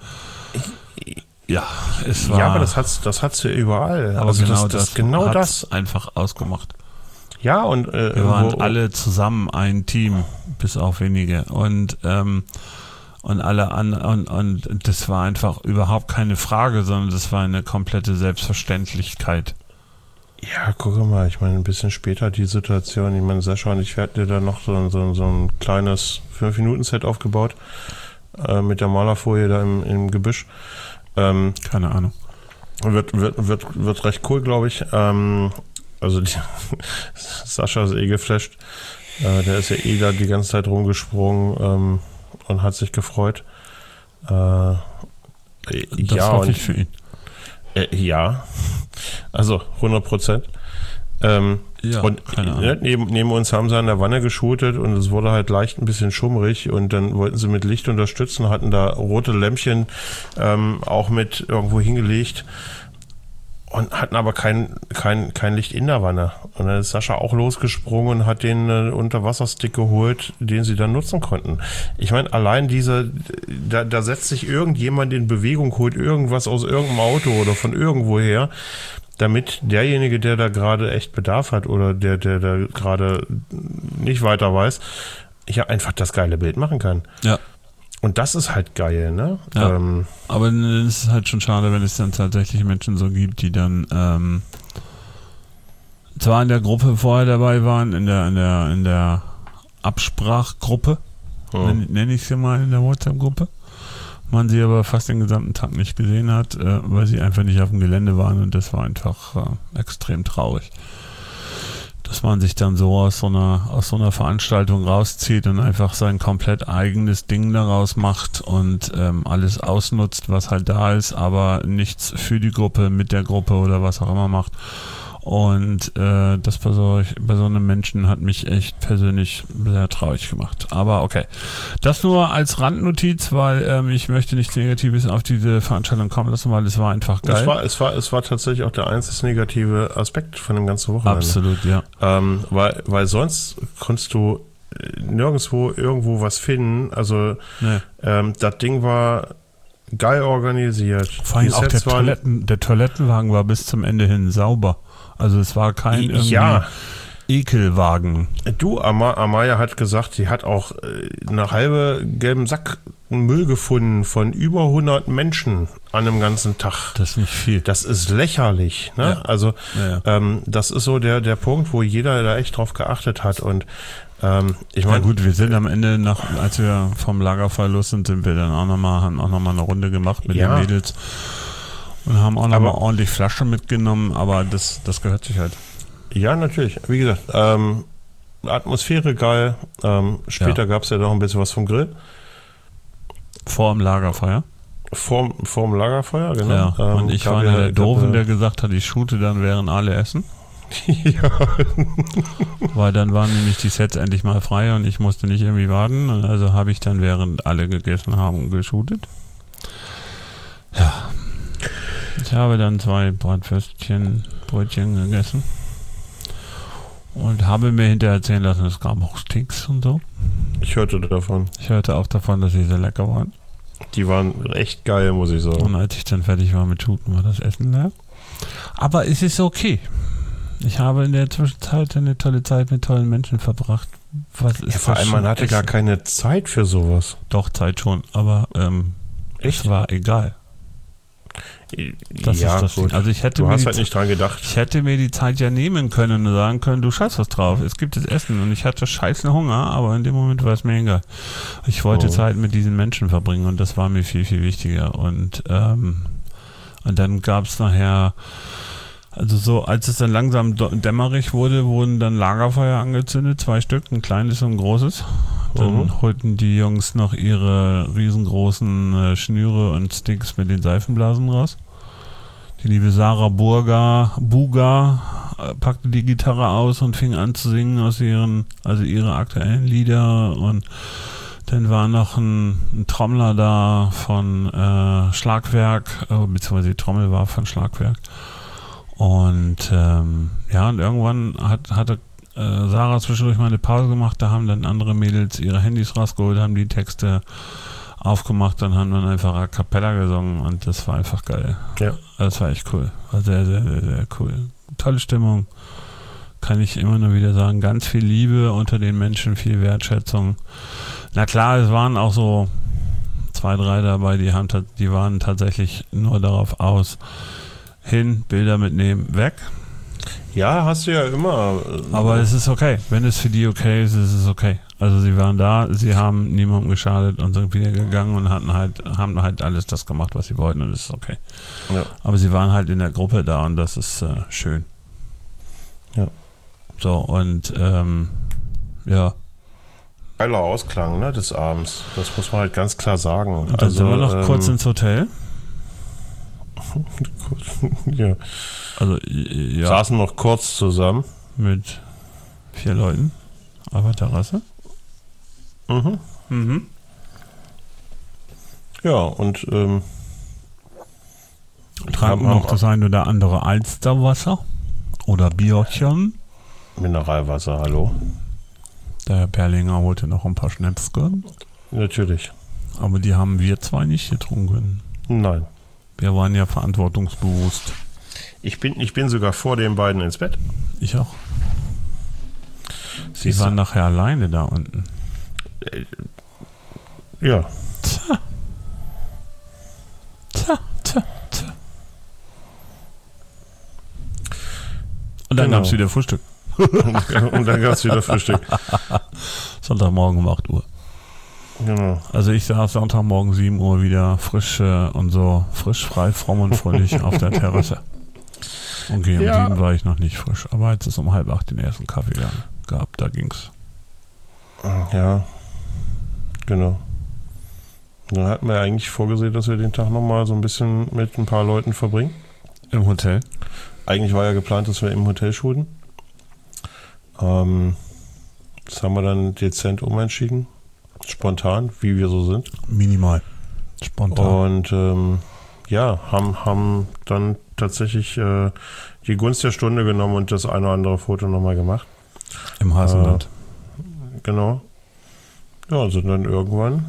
Ja, es war. Ja, aber das hat's ja überall. Aber also genau das einfach ausgemacht. Ja, und wir waren alle zusammen ein Team, bis auf wenige. Und alle anderen, und das war einfach überhaupt keine Frage, sondern das war eine komplette Selbstverständlichkeit. Ja, guck mal, ich meine, ein bisschen später die Situation, ich meine, Sascha und ich hatten da noch so ein kleines 5-Minuten-Set aufgebaut, mit der Malerfolie da im Gebüsch. Keine Ahnung. Wird recht cool, glaube ich. Also Sascha ist geflasht. Der ist ja da die ganze Zeit rumgesprungen und hat sich gefreut. Das hoffe ich für ihn. Ja, also 100%. Ja, und neben uns haben sie an der Wanne geshootet und es wurde halt leicht ein bisschen schummrig und dann wollten sie mit Licht unterstützen, hatten da rote Lämpchen auch mit irgendwo hingelegt. und hatten aber kein Licht in der Wanne. Und dann ist Sascha auch losgesprungen und hat den Unterwasserstick geholt, den sie dann nutzen konnten. Ich meine, allein da setzt sich irgendjemand in Bewegung, holt irgendwas aus irgendeinem Auto oder von irgendwo her, damit derjenige, der da gerade echt Bedarf hat oder der da gerade nicht weiter weiß, ja einfach das geile Bild machen kann. Ja. Und das ist halt geil, ne? Ja, aber es ist halt schon schade, wenn es dann tatsächlich Menschen so gibt, die dann zwar in der Gruppe vorher dabei waren, in der Absprachgruppe, nenne ich sie mal, in der WhatsApp-Gruppe, man sie aber fast den gesamten Tag nicht gesehen hat, weil sie einfach nicht auf dem Gelände waren, und das war einfach extrem traurig. Dass man sich dann so aus so einer Veranstaltung rauszieht und einfach sein komplett eigenes Ding daraus macht und alles ausnutzt, was halt da ist, aber nichts für die Gruppe, mit der Gruppe oder was auch immer macht. Und das bei so einem Menschen hat mich echt persönlich sehr traurig gemacht. Aber okay, das nur als Randnotiz, weil ich möchte nichts Negatives auf diese Veranstaltung kommen lassen, weil es war einfach geil. Es war tatsächlich auch der einzig negative Aspekt von dem ganzen Wochenende. Absolut, ja. Weil sonst konntest du nirgendwo irgendwo was finden. Also das Ding war geil organisiert. Vor allem auch der Toilettenwagen war bis zum Ende hin sauber. Also es war kein Ekelwagen. Du, Amaya hat gesagt, sie hat auch eine halbe gelben Sack Müll gefunden von über 100 Menschen an einem ganzen Tag. Das ist nicht viel. Das ist lächerlich. Ne? Ja. Also das ist so der Punkt, wo jeder da echt drauf geachtet hat. Und ich meine, gut, wir sind am Ende, als wir vom Lagerfeuer los sind wir dann haben auch noch mal eine Runde gemacht mit den Mädels. Und haben auch nochmal ordentlich Flasche mitgenommen, aber das gehört sich halt. Ja, natürlich. Wie gesagt, Atmosphäre geil. Später gab es ja noch ein bisschen was vom Grill. Vor dem Lagerfeuer? Vor dem Lagerfeuer, genau. Ja, und ich war der Doofen, der gesagt hat, ich shoote dann, während alle essen. Ja. Weil dann waren nämlich die Sets endlich mal frei und ich musste nicht irgendwie warten. Also habe ich dann, während alle gegessen haben, geshootet. Ja. Ich habe dann 2 Brotchen gegessen und habe mir hinterher erzählen lassen, es gab auch Steaks und so. Ich hörte davon. Ich hörte auch davon, dass sie sehr lecker waren. Die waren echt geil, muss ich sagen. Und als ich dann fertig war mit Shooten, war das Essen leer. Aber es ist okay. Ich habe in der Zwischenzeit eine tolle Zeit mit tollen Menschen verbracht. Vor allem, man hatte gar keine Zeit für sowas. Doch, Zeit schon, aber es war egal. Das ist das Ding. Also du hast halt nicht dran gedacht. Ich hätte mir die Zeit ja nehmen können und sagen können, du scheiß was drauf, es gibt jetzt Essen, und ich hatte scheißen Hunger, aber in dem Moment war es mir egal. Ich wollte Zeit mit diesen Menschen verbringen und das war mir viel, viel wichtiger. Und dann gab es nachher, also so, als es dann langsam dämmerig wurde, wurden dann Lagerfeuer angezündet, 2 Stück, ein kleines und ein großes. Dann holten die Jungs noch ihre riesengroßen Schnüre und Sticks mit den Seifenblasen raus. Die liebe Sarah Buga packte die Gitarre aus und fing an zu singen aus ihre aktuellen Lieder. Und dann war noch ein Trommler da von Schlagwerk, beziehungsweise die Trommel war von Schlagwerk. Und und irgendwann hatte Sarah zwischendurch mal eine Pause gemacht, da haben dann andere Mädels ihre Handys rausgeholt, haben die Texte aufgemacht, dann haben dann einfach a cappella gesungen und das war einfach geil. Ja. Das war echt cool. War sehr, sehr, sehr, sehr cool. Tolle Stimmung. Kann ich immer nur wieder sagen. Ganz viel Liebe unter den Menschen, viel Wertschätzung. Na klar, es waren auch so 2, 3 dabei, die waren tatsächlich nur darauf aus, Bilder mitnehmen, weg. Ja, hast du ja immer. Aber es ist okay. Wenn es für die okay ist, ist es okay. Also sie waren da, sie haben niemandem geschadet und sind wieder gegangen und haben halt alles das gemacht, was sie wollten, und es ist okay. Ja. Aber sie waren halt in der Gruppe da und das ist schön. Ja. So, und Geiler Ausklang, ne, des Abends. Das muss man halt ganz klar sagen. Und dann sind wir noch kurz ins Hotel. Ja. Also, saßen noch kurz zusammen. Mit 4 Leuten auf der Terrasse. Ja, und Tranken noch das ein oder andere Alsterwasser oder Bierchen. Mineralwasser, hallo. Der Herr Perlinger holte noch ein paar Schnäpske. Natürlich. Aber die haben wir zwei nicht getrunken. Nein. Wir waren ja verantwortungsbewusst. Ich bin sogar vor den beiden ins Bett. Ich auch. Sie waren nachher alleine da unten. Ja. Tja. Und dann gab es wieder Frühstück. Und dann gab es wieder Frühstück. Sonntagmorgen um 8 Uhr. Genau. Also ich saß Sonntagmorgen 7 Uhr wieder frisch und so frisch, frei, fromm und fröhlich auf der Terrasse. Okay, um 7 war ich noch nicht frisch. Aber jetzt ist um 7:30 den ersten Kaffee gehabt, da ging's. Ja, genau. Dann hatten wir eigentlich vorgesehen, dass wir den Tag nochmal so ein bisschen mit ein paar Leuten verbringen. Im Hotel? Eigentlich war ja geplant, dass wir im Hotel shooten. Das haben wir dann dezent umentschieden. Spontan, wie wir so sind. Minimal. Spontan. Und haben dann tatsächlich die Gunst der Stunde genommen und das eine oder andere Foto nochmal gemacht. Im Hasenland. Genau. Ja, und sind dann irgendwann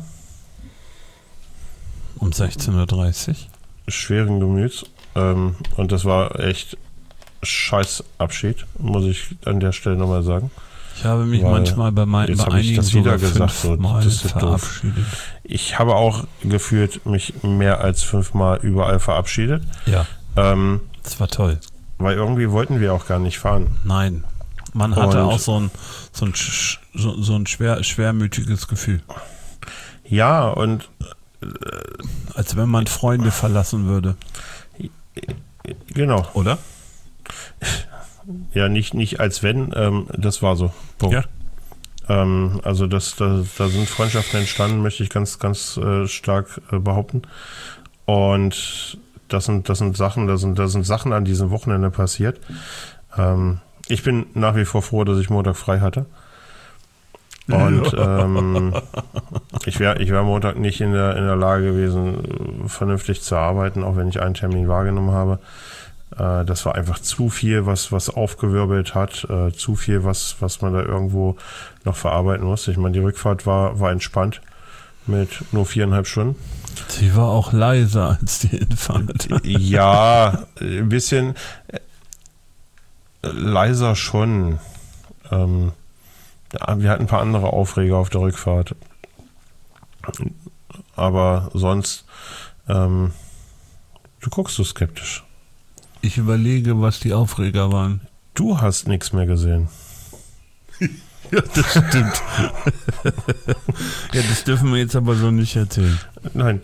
um 16:30 Uhr. Schweren Gemüts. Und das war echt scheiß Abschied, muss ich an der Stelle nochmal sagen. Ich habe mich manchmal bei einigen sogar fünfmal verabschiedet. Ich habe auch gefühlt mich mehr als 5-mal überall verabschiedet. Ja, das war toll. Weil irgendwie wollten wir auch gar nicht fahren. Nein, man hatte auch so ein schwermütiges Gefühl. Ja, und als wenn man Freunde verlassen würde. Genau. Oder? Ja, nicht als wenn, das war so. Punkt. Ja. Also da sind Freundschaften entstanden, möchte ich ganz, ganz stark behaupten. Und das sind Sachen an diesem Wochenende passiert. Ich bin nach wie vor froh, dass ich Montag frei hatte. Und ich wär Montag nicht in der Lage gewesen, vernünftig zu arbeiten, auch wenn ich einen Termin wahrgenommen habe. Das war einfach zu viel, was aufgewirbelt hat, zu viel, was man da irgendwo noch verarbeiten musste. Ich meine, die Rückfahrt war entspannt mit nur 4,5 Stunden. Sie war auch leiser als die Hinfahrt. Ja, ein bisschen leiser schon. Wir hatten ein paar andere Aufreger auf der Rückfahrt. Aber sonst, du guckst so skeptisch. Ich überlege, was die Aufreger waren. Du hast nichts mehr gesehen. Ja, das stimmt. Ja, das dürfen wir jetzt aber so nicht erzählen. Nein.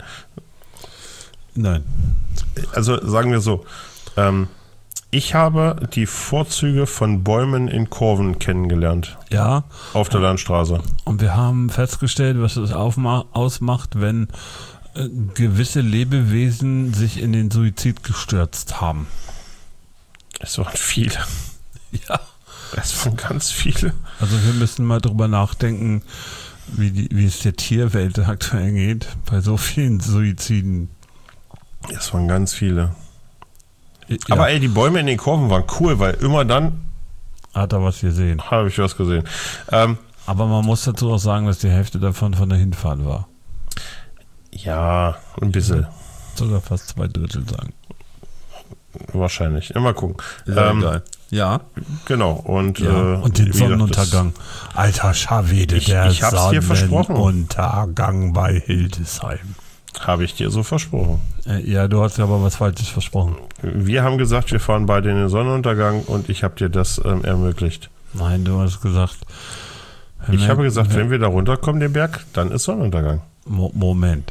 Also sagen wir so, ich habe die Vorzüge von Bäumen in Kurven kennengelernt. Ja. Auf der Landstraße. Und wir haben festgestellt, was es ausmacht, wenn gewisse Lebewesen sich in den Suizid gestürzt haben. Es waren viele. Ja. Es waren ganz viele. Also wir müssen mal drüber nachdenken, wie es der Tierwelt aktuell geht, bei so vielen Suiziden. Es waren ganz viele. Ja. Aber die Bäume in den Kurven waren cool, weil immer dann hat er was gesehen. Habe ich was gesehen. Aber man muss dazu auch sagen, dass die Hälfte davon von der Hinfahrt war. Ja, ein bisschen. Sogar fast 2/3 sagen. Wahrscheinlich. Immer gucken. Geil. Ja. Genau. Und den Sonnenuntergang. Alter Scharwede, ich hab's dir versprochen. Sonnenuntergang bei Hildesheim. Habe ich dir so versprochen. Ja, du hast aber was Falsches versprochen. Wir haben gesagt, wir fahren beide in den Sonnenuntergang und ich habe dir das ermöglicht. Nein, du hast gesagt... Ich habe gesagt, wenn wir da runterkommen, den Berg, dann ist Sonnenuntergang. Moment.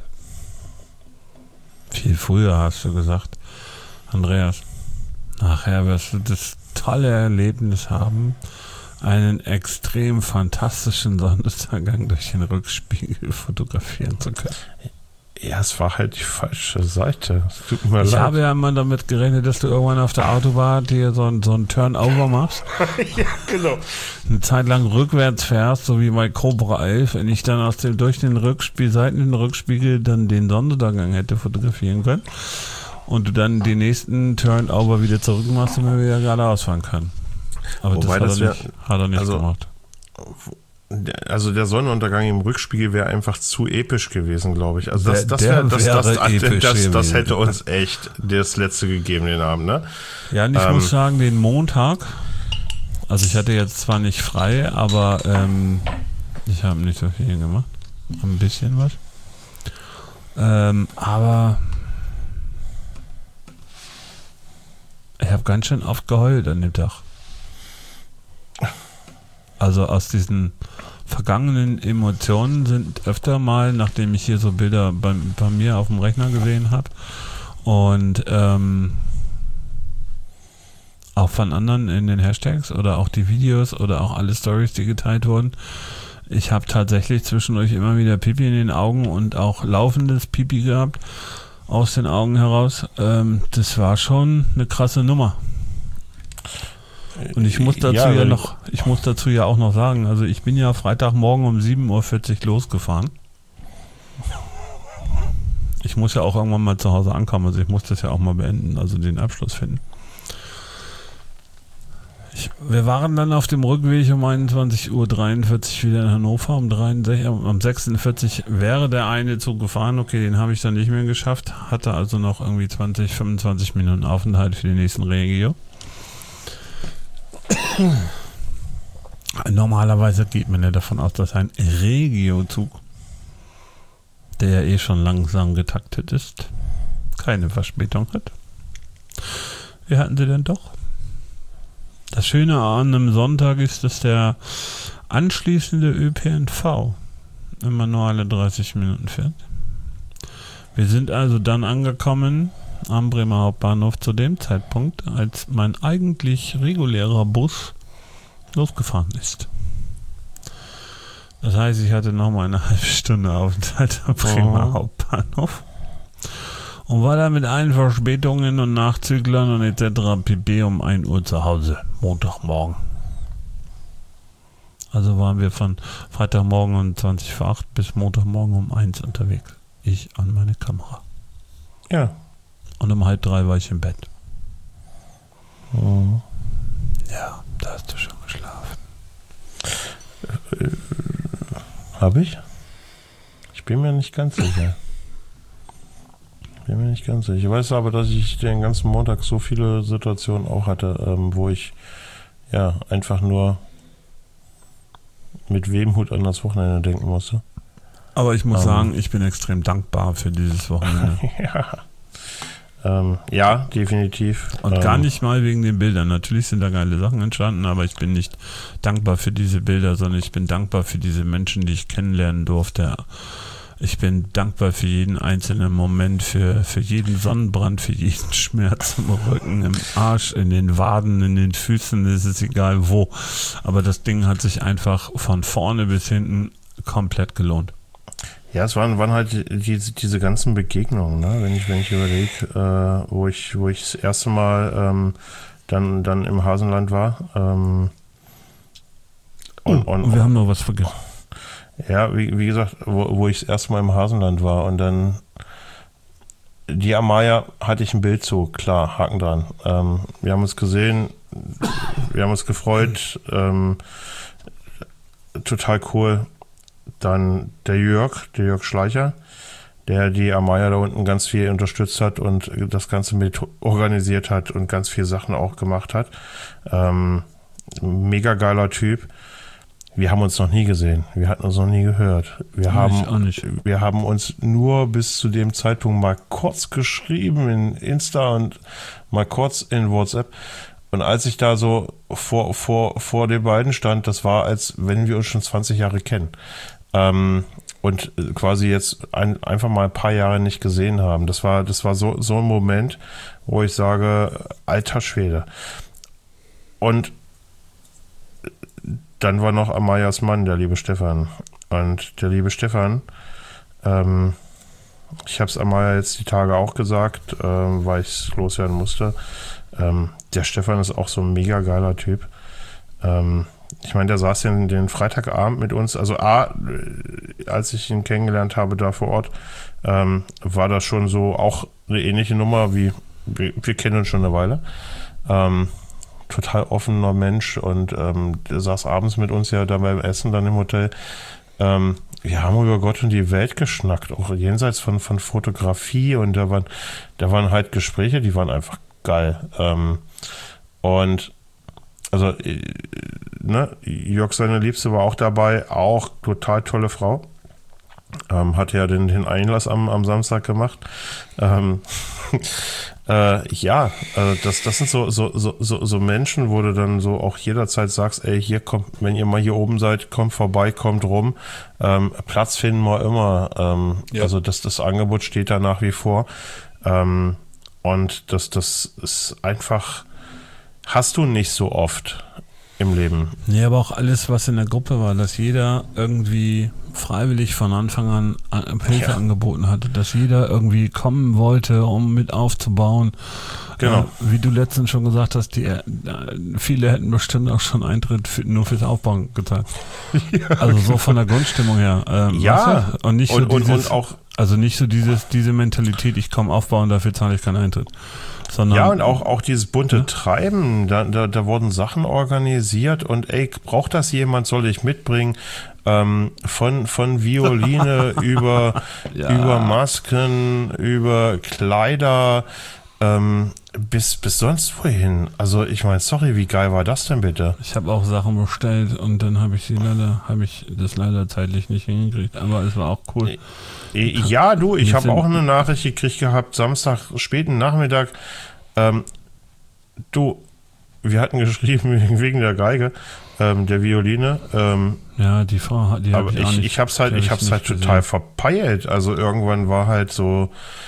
Viel früher hast du gesagt, Andreas, nachher wirst du das tolle Erlebnis haben, einen extrem fantastischen Sonnenuntergang durch den Rückspiegel fotografieren zu können. Ja, es war halt die falsche Seite. Es tut mir leid. Ich habe ja immer damit gerechnet, dass du irgendwann auf der Autobahn hier so ein Turnover machst. Ja, genau. Eine Zeit lang rückwärts fährst, so wie bei Cobra 11, wenn ich dann durch den Rückspiegel dann den Sonnenuntergang hätte fotografieren können. und du dann den nächsten Turnover wieder zurück machst und wir wieder geradeaus fahren können. Aber wobei das hat er nicht gemacht. Also der Sonnenuntergang im Rückspiegel wäre einfach zu episch gewesen, glaube ich. Also das hätte uns echt das letzte gegeben, den Abend, ne? Ja, und ich muss sagen, den Montag, also ich hatte jetzt zwar nicht frei, aber ich habe nicht so viel gemacht. Ein bisschen was. Aber ich habe ganz schön oft geheult an dem Tag. Also aus diesen vergangenen Emotionen sind öfter mal, nachdem ich hier so Bilder bei mir auf dem Rechner gesehen habe und auch von anderen in den Hashtags oder auch die Videos oder auch alle Stories, die geteilt wurden, ich habe tatsächlich zwischendurch immer wieder Pipi in den Augen und auch laufendes Pipi gehabt aus den Augen heraus. Das war schon eine krasse Nummer. Und ich muss dazu ja auch noch sagen, also ich bin ja Freitagmorgen um 7:40 Uhr losgefahren. Ich muss ja auch irgendwann mal zu Hause ankommen, also ich muss das ja auch mal beenden, also den Abschluss finden. Wir waren dann auf dem Rückweg um 21:43 Uhr wieder in Hannover, um 46 wäre der eine Zug gefahren, okay, den habe ich dann nicht mehr geschafft, hatte also noch irgendwie 25 Minuten Aufenthalt für den nächsten Regio. Normalerweise geht man ja davon aus, dass ein Regio-Zug, der ja schon langsam getaktet ist, keine Verspätung hat. Wie hatten sie denn doch? Das Schöne an einem Sonntag ist, dass der anschließende ÖPNV immer nur alle 30 Minuten fährt. Wir sind also dann angekommen am Bremer Hauptbahnhof zu dem Zeitpunkt, als mein eigentlich regulärer Bus losgefahren ist. Das heißt, ich hatte noch mal eine halbe Stunde Aufenthalt am Bremer Hauptbahnhof und war dann mit allen Verspätungen und Nachzüglern und etc. pp. Um 1 Uhr zu Hause, Montagmorgen. Also waren wir von Freitagmorgen um 20:08 bis Montagmorgen um 1 unterwegs. Ich an meine Kamera. Ja. Und um 2:30 war ich im Bett. Oh. Ja, da hast du schon geschlafen. Habe ich? Ich bin mir nicht ganz sicher. Ich weiß aber, dass ich den ganzen Montag so viele Situationen auch hatte, wo ich ja einfach nur mit Wehmut an das Wochenende denken musste. Aber ich muss sagen, ich bin extrem dankbar für dieses Wochenende. Ja, definitiv. Und gar nicht mal wegen den Bildern. Natürlich sind da geile Sachen entstanden, aber ich bin nicht dankbar für diese Bilder, sondern ich bin dankbar für diese Menschen, die ich kennenlernen durfte. Ich bin dankbar für jeden einzelnen Moment, für jeden Sonnenbrand, für jeden Schmerz im Rücken, im Arsch, in den Waden, in den Füßen, es ist egal wo. Aber das Ding hat sich einfach von vorne bis hinten komplett gelohnt. Ja, es waren halt diese ganzen Begegnungen, ne? Wenn ich überlege, wo ich das erste Mal dann im Hasenland war. Und wir haben noch was vergessen. Ja, wie gesagt, wo ich das erste Mal im Hasenland war und dann die Amaya hatte ich ein Bild zu, klar, Haken dran. Wir haben uns gesehen, wir haben uns gefreut, total cool. Dann der Jörg Schleicher, der die Amaya da unten ganz viel unterstützt hat und das Ganze mit organisiert hat und ganz viele Sachen auch gemacht hat. Mega geiler Typ. Wir haben uns noch nie gesehen. Wir hatten uns noch nie gehört. Wir haben uns nur bis zu dem Zeitpunkt mal kurz geschrieben in Insta und mal kurz in WhatsApp. Und als ich da so vor den beiden stand, das war, als wenn wir uns schon 20 Jahre kennen. Und quasi jetzt einfach mal ein paar Jahre nicht gesehen haben. Das war so ein Moment, wo ich sage, alter Schwede. Und dann war noch Amayas Mann, der liebe Stefan. Und der liebe Stefan, ich habe es Amaya jetzt die Tage auch gesagt, weil ich es loswerden musste. Der Stefan ist auch so ein mega geiler Typ. Ich meine, der saß den Freitagabend mit uns. Also als ich ihn kennengelernt habe da vor Ort, war das schon so auch eine ähnliche Nummer wie, wir kennen uns schon eine Weile. Total offener Mensch und der saß abends mit uns ja da beim Essen dann im Hotel. Wir haben über Gott und die Welt geschnackt, auch jenseits von Fotografie, und da waren halt Gespräche, die waren einfach geil. Und also, ne, Jörg, seine Liebste, war auch dabei, auch total tolle Frau. Hat ja den Einlass am Samstag gemacht. Ja, das sind so Menschen, wo du dann so auch jederzeit sagst, ey, hier kommt, wenn ihr mal hier oben seid, kommt vorbei, kommt rum. Platz finden wir immer. Also das Angebot steht da nach wie vor. Und das ist einfach, hast du nicht so oft im Leben. Nee, aber auch alles, was in der Gruppe war, dass jeder irgendwie freiwillig von Anfang an Hilfe angeboten hatte, dass jeder irgendwie kommen wollte, um mit aufzubauen. Genau. Wie du letztens schon gesagt hast, viele hätten bestimmt auch schon Eintritt nur fürs Aufbauen gezahlt. Ja, also so von der Grundstimmung her. Ja. Und nicht so und auch also nicht so diese Mentalität, ich komme aufbauen, dafür zahle ich keinen Eintritt. Sondern, ja, und auch dieses bunte Treiben, da wurden Sachen organisiert und ey, braucht das jemand, soll ich mitbringen? Von Violine über Masken, über Kleider, bis sonst wohin. Also ich meine, sorry, wie geil war das denn bitte? Ich habe auch Sachen bestellt und dann habe ich das leider zeitlich nicht hingekriegt, aber es war auch cool. Ja, du, ich habe auch eine Nachricht gekriegt gehabt, Samstag, späten Nachmittag. Du, wir hatten geschrieben wegen der Geige, der Violine. Ja, die Frau, die habe ich auch nicht. Ich hab's halt total verpeilt. Also irgendwann war halt so,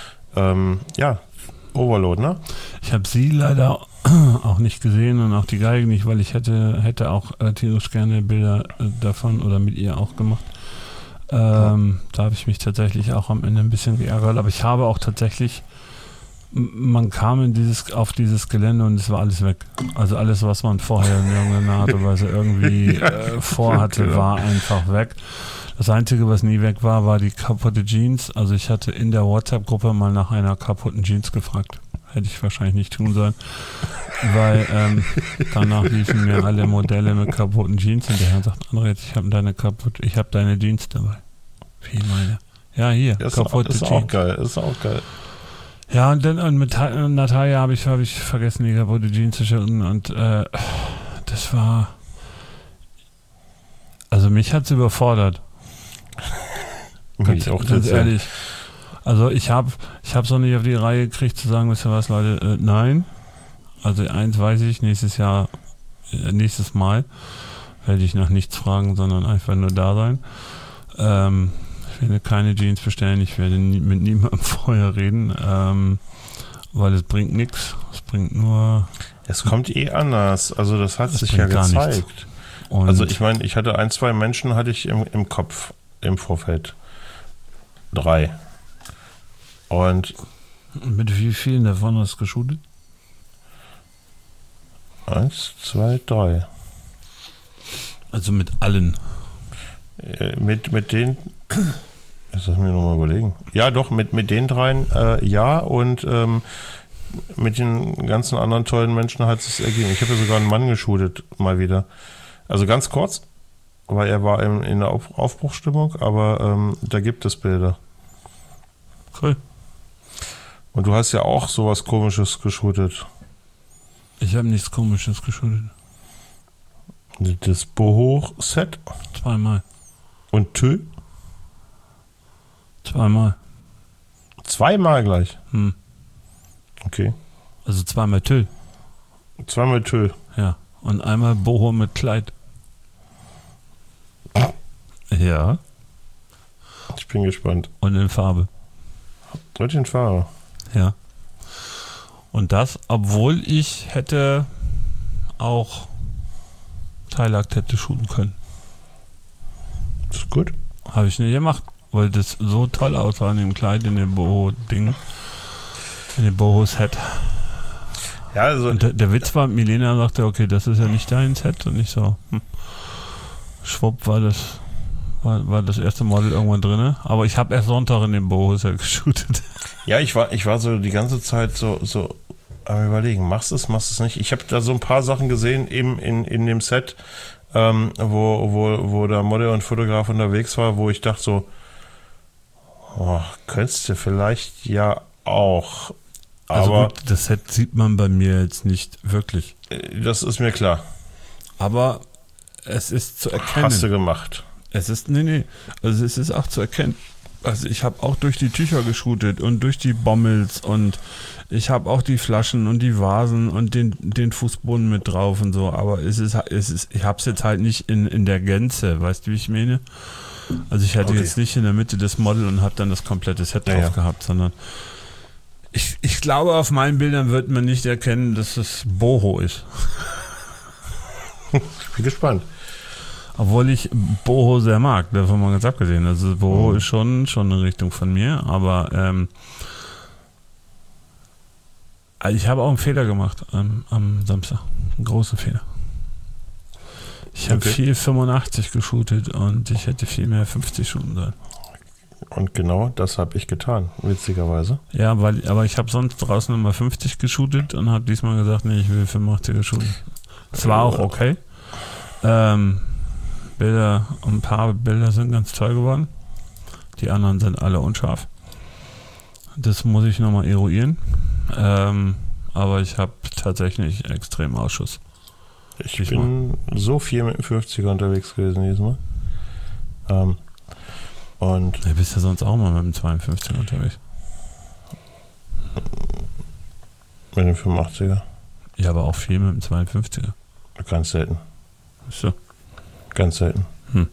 Overload, ne? Ich habe sie leider auch nicht gesehen und auch die Geige nicht, weil ich hätte auch tierisch gerne Bilder davon oder mit ihr auch gemacht. Da habe ich mich tatsächlich auch am Ende ein bisschen geärgert, aber ich habe auch tatsächlich, man kam auf dieses Gelände und es war alles weg. Also alles, was man vorher in irgendeiner Art und Weise irgendwie vorhatte, genau, war einfach weg. Das Einzige, was nie weg war die kaputte Jeans. Also ich hatte in der WhatsApp-Gruppe mal nach einer kaputten Jeans gefragt. Hätte ich wahrscheinlich nicht tun sollen, weil danach liefen mir alle Modelle mit kaputten Jeans hinterher und sagt, André, ich habe deine Jeans dabei. Wie meine? Ja, hier, kaputte Jeans. Ist auch geil. Ja, und dann mit Natalia habe ich vergessen, die kaputte Jeans zu schicken und das war, also mich hat es überfordert. Ganz ehrlich. Also ich habe es noch nicht auf die Reihe gekriegt zu sagen, wisst ihr was, Leute, nein. Also eins weiß ich, nächstes Mal werde ich nach nichts fragen, sondern einfach nur da sein. Ich werde keine Jeans bestellen, ich werde mit niemandem vorher reden, weil es bringt nichts. Es bringt nur... Es kommt anders, also das hat sich ja gezeigt. Also ich meine, ich hatte 1-2 Menschen im Kopf im Vorfeld. 3. Und mit wie vielen davon hast du geshootet? 1, 2, 3. Also mit allen? Mit den, jetzt lass mich nochmal überlegen. Ja, doch, mit den 3 ja, und mit den ganzen anderen tollen Menschen hat es ergeben. Ich habe ja sogar einen Mann geshootet, mal wieder. Also ganz kurz, weil er war in der Aufbruchsstimmung, aber da gibt es Bilder. Cool. Und du hast ja auch sowas Komisches geshootet. Ich habe nichts Komisches geshootet. Das Boho-Set? 2-mal. Und Tö? 2-mal. 2-mal gleich? Okay. Also 2-mal Tö. 2-mal Tö. Ja. Und einmal Boho mit Kleid. Ja. Ich bin gespannt. Und in Farbe. Und in Farbe. Ja. Und das, obwohl ich hätte auch Teilakt hätte shooten können. Das ist gut. Habe ich nicht gemacht, weil das so toll aussah in dem Kleid, in dem Boho-Ding. In dem Boho-Set. Ja, also. Und der Witz war, Milena sagte, okay, das ist ja nicht dein Set. Und ich so, schwupp, war war das erste Model irgendwann drin. Aber ich habe erst Sonntag in dem Bohus geshootet. Ja, ich war so die ganze Zeit so am Überlegen, machst du es nicht? Ich habe da so ein paar Sachen gesehen, eben in dem Set, wo der Model und Fotograf unterwegs war, wo ich dachte so, könntest du vielleicht ja auch. Also aber gut, das Set sieht man bei mir jetzt nicht wirklich. Das ist mir klar. Aber es ist zu erkennen. Hast du gemacht? Es ist, also es ist auch zu erkennen. Also ich habe auch durch die Tücher geshootet und durch die Bommels und ich habe auch die Flaschen und die Vasen und den Fußboden mit drauf und so, aber ich habe es jetzt halt nicht in der Gänze, weißt du, wie ich meine? Also ich hatte jetzt nicht in der Mitte das Model und habe dann das komplette Set drauf gehabt, sondern ich glaube, auf meinen Bildern wird man nicht erkennen, dass es Boho ist. Ich bin gespannt. Obwohl ich Boho sehr mag, davon mal ganz abgesehen. Also Boho ist schon eine Richtung von mir, aber also ich habe auch einen Fehler gemacht am Samstag. Einen großen Fehler. Ich habe viel 85 geshootet und ich hätte viel mehr 50 shooten sollen. Und genau das habe ich getan, witzigerweise. Ja, aber ich habe sonst draußen immer 50 geshootet und habe diesmal gesagt, nee, ich will 85er shooten. Es war auch okay. Bilder, ein paar Bilder sind ganz toll geworden. Die anderen sind alle unscharf. Das muss ich nochmal eruieren. Aber ich habe tatsächlich extrem Ausschuss. Ich bin so viel mit dem 50er unterwegs gewesen diesmal. Und du bist ja sonst auch mal mit dem 52er unterwegs. Mit dem 85er? Ja, aber auch viel mit dem 52er. Ganz selten. So. Ganz selten.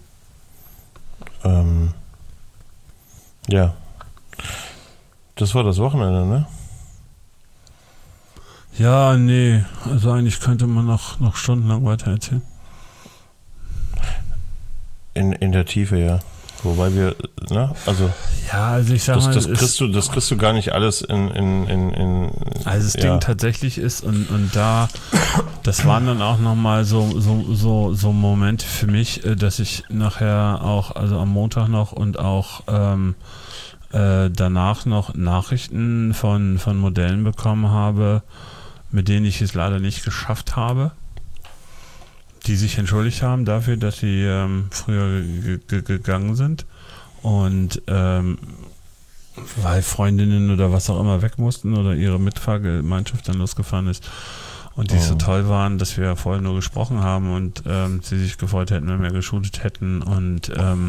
Ja. Das war das Wochenende, ne? Ja, nee. Also eigentlich könnte man noch stundenlang weiter erzählen. In der Tiefe, ja. Wobei wir, ne? Also. Ja, also ich sag mal. Das kriegst du gar nicht alles in also das Ding tatsächlich ist und das waren dann auch nochmal so Momente für mich, dass ich nachher auch, also am Montag noch und auch danach noch Nachrichten von Modellen bekommen habe, mit denen ich es leider nicht geschafft habe, die sich entschuldigt haben dafür, dass sie früher gegangen sind und weil Freundinnen oder was auch immer weg mussten oder ihre Mitfahrgemeinschaft dann losgefahren ist und die so toll waren, dass wir vorher nur gesprochen haben und sie sich gefreut hätten, wenn wir geshootet hätten und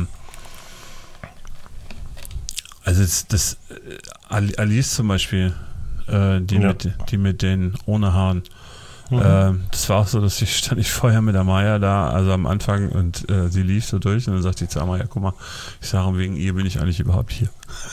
also das Alice zum Beispiel, die mit den ohne Haaren. Das war auch so, dass stand ich vorher mit Amaya da, also am Anfang und sie lief so durch und dann sagte ich zu Amaya, guck mal, ich sage, wegen ihr bin ich eigentlich überhaupt hier.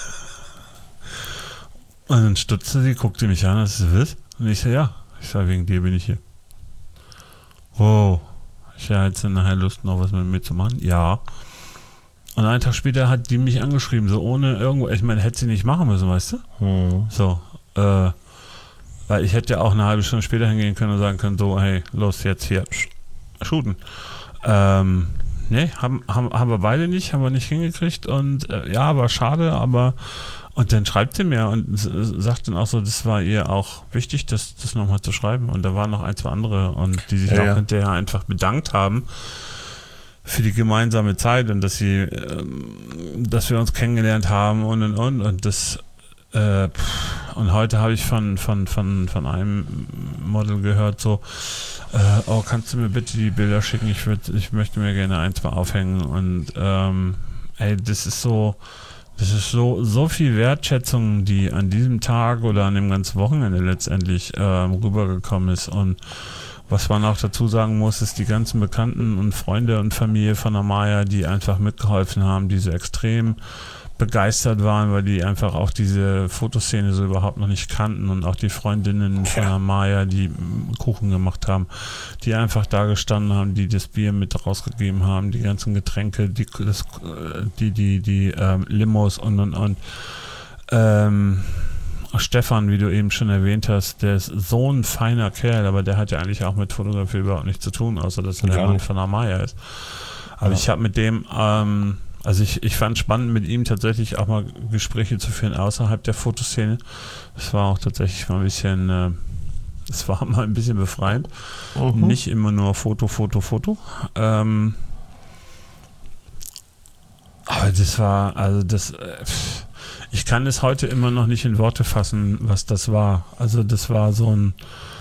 Und dann stutzte sie, guckte mich an, das ist wild. Und ich sage, ja, ich sage, wegen dir bin ich hier. Wow. Ich habe jetzt nachher Lust, noch was mit mir zu machen? Ja. Und einen Tag später hat die mich angeschrieben, so ohne irgendwo, ich meine, hätte sie nicht machen müssen, weißt du? So, weil ich hätte ja auch eine halbe Stunde später hingehen können und sagen können, so, hey, los, jetzt hier, shooten. Nee, haben wir beide nicht, haben wir nicht hingekriegt und ja, war schade, aber und dann schreibt sie mir und sagt dann auch so, das war ihr auch wichtig, das nochmal zu schreiben und da waren noch ein, zwei andere und die sich auch hinterher einfach bedankt haben für die gemeinsame Zeit und dass wir uns kennengelernt haben und das und heute habe ich von einem Model gehört so, kannst du mir bitte die Bilder schicken, ich möchte mir gerne ein, zwei aufhängen und das ist so viel Wertschätzung, die an diesem Tag oder an dem ganzen Wochenende letztendlich rübergekommen ist und was man auch dazu sagen muss, ist die ganzen Bekannten und Freunde und Familie von Amaya, die einfach mitgeholfen haben, die so extrem begeistert waren, weil die einfach auch diese Fotoszene so überhaupt noch nicht kannten und auch die Freundinnen von Amaya, die Kuchen gemacht haben, die einfach da gestanden haben, die das Bier mit rausgegeben haben, die ganzen Getränke, die Limos und Stefan, wie du eben schon erwähnt hast, der ist so ein feiner Kerl, aber der hat ja eigentlich auch mit Fotografie überhaupt nichts zu tun, außer dass er der Mann von Amaya ist. Aber ich habe mit dem Also ich fand spannend, mit ihm tatsächlich auch mal Gespräche zu führen außerhalb der Fotoszene. Es war auch tatsächlich mal ein bisschen, es war mal ein bisschen befreiend. Nicht immer nur Foto. Aber das war, also das, ich kann es heute immer noch nicht in Worte fassen, was das war. Also das war so ein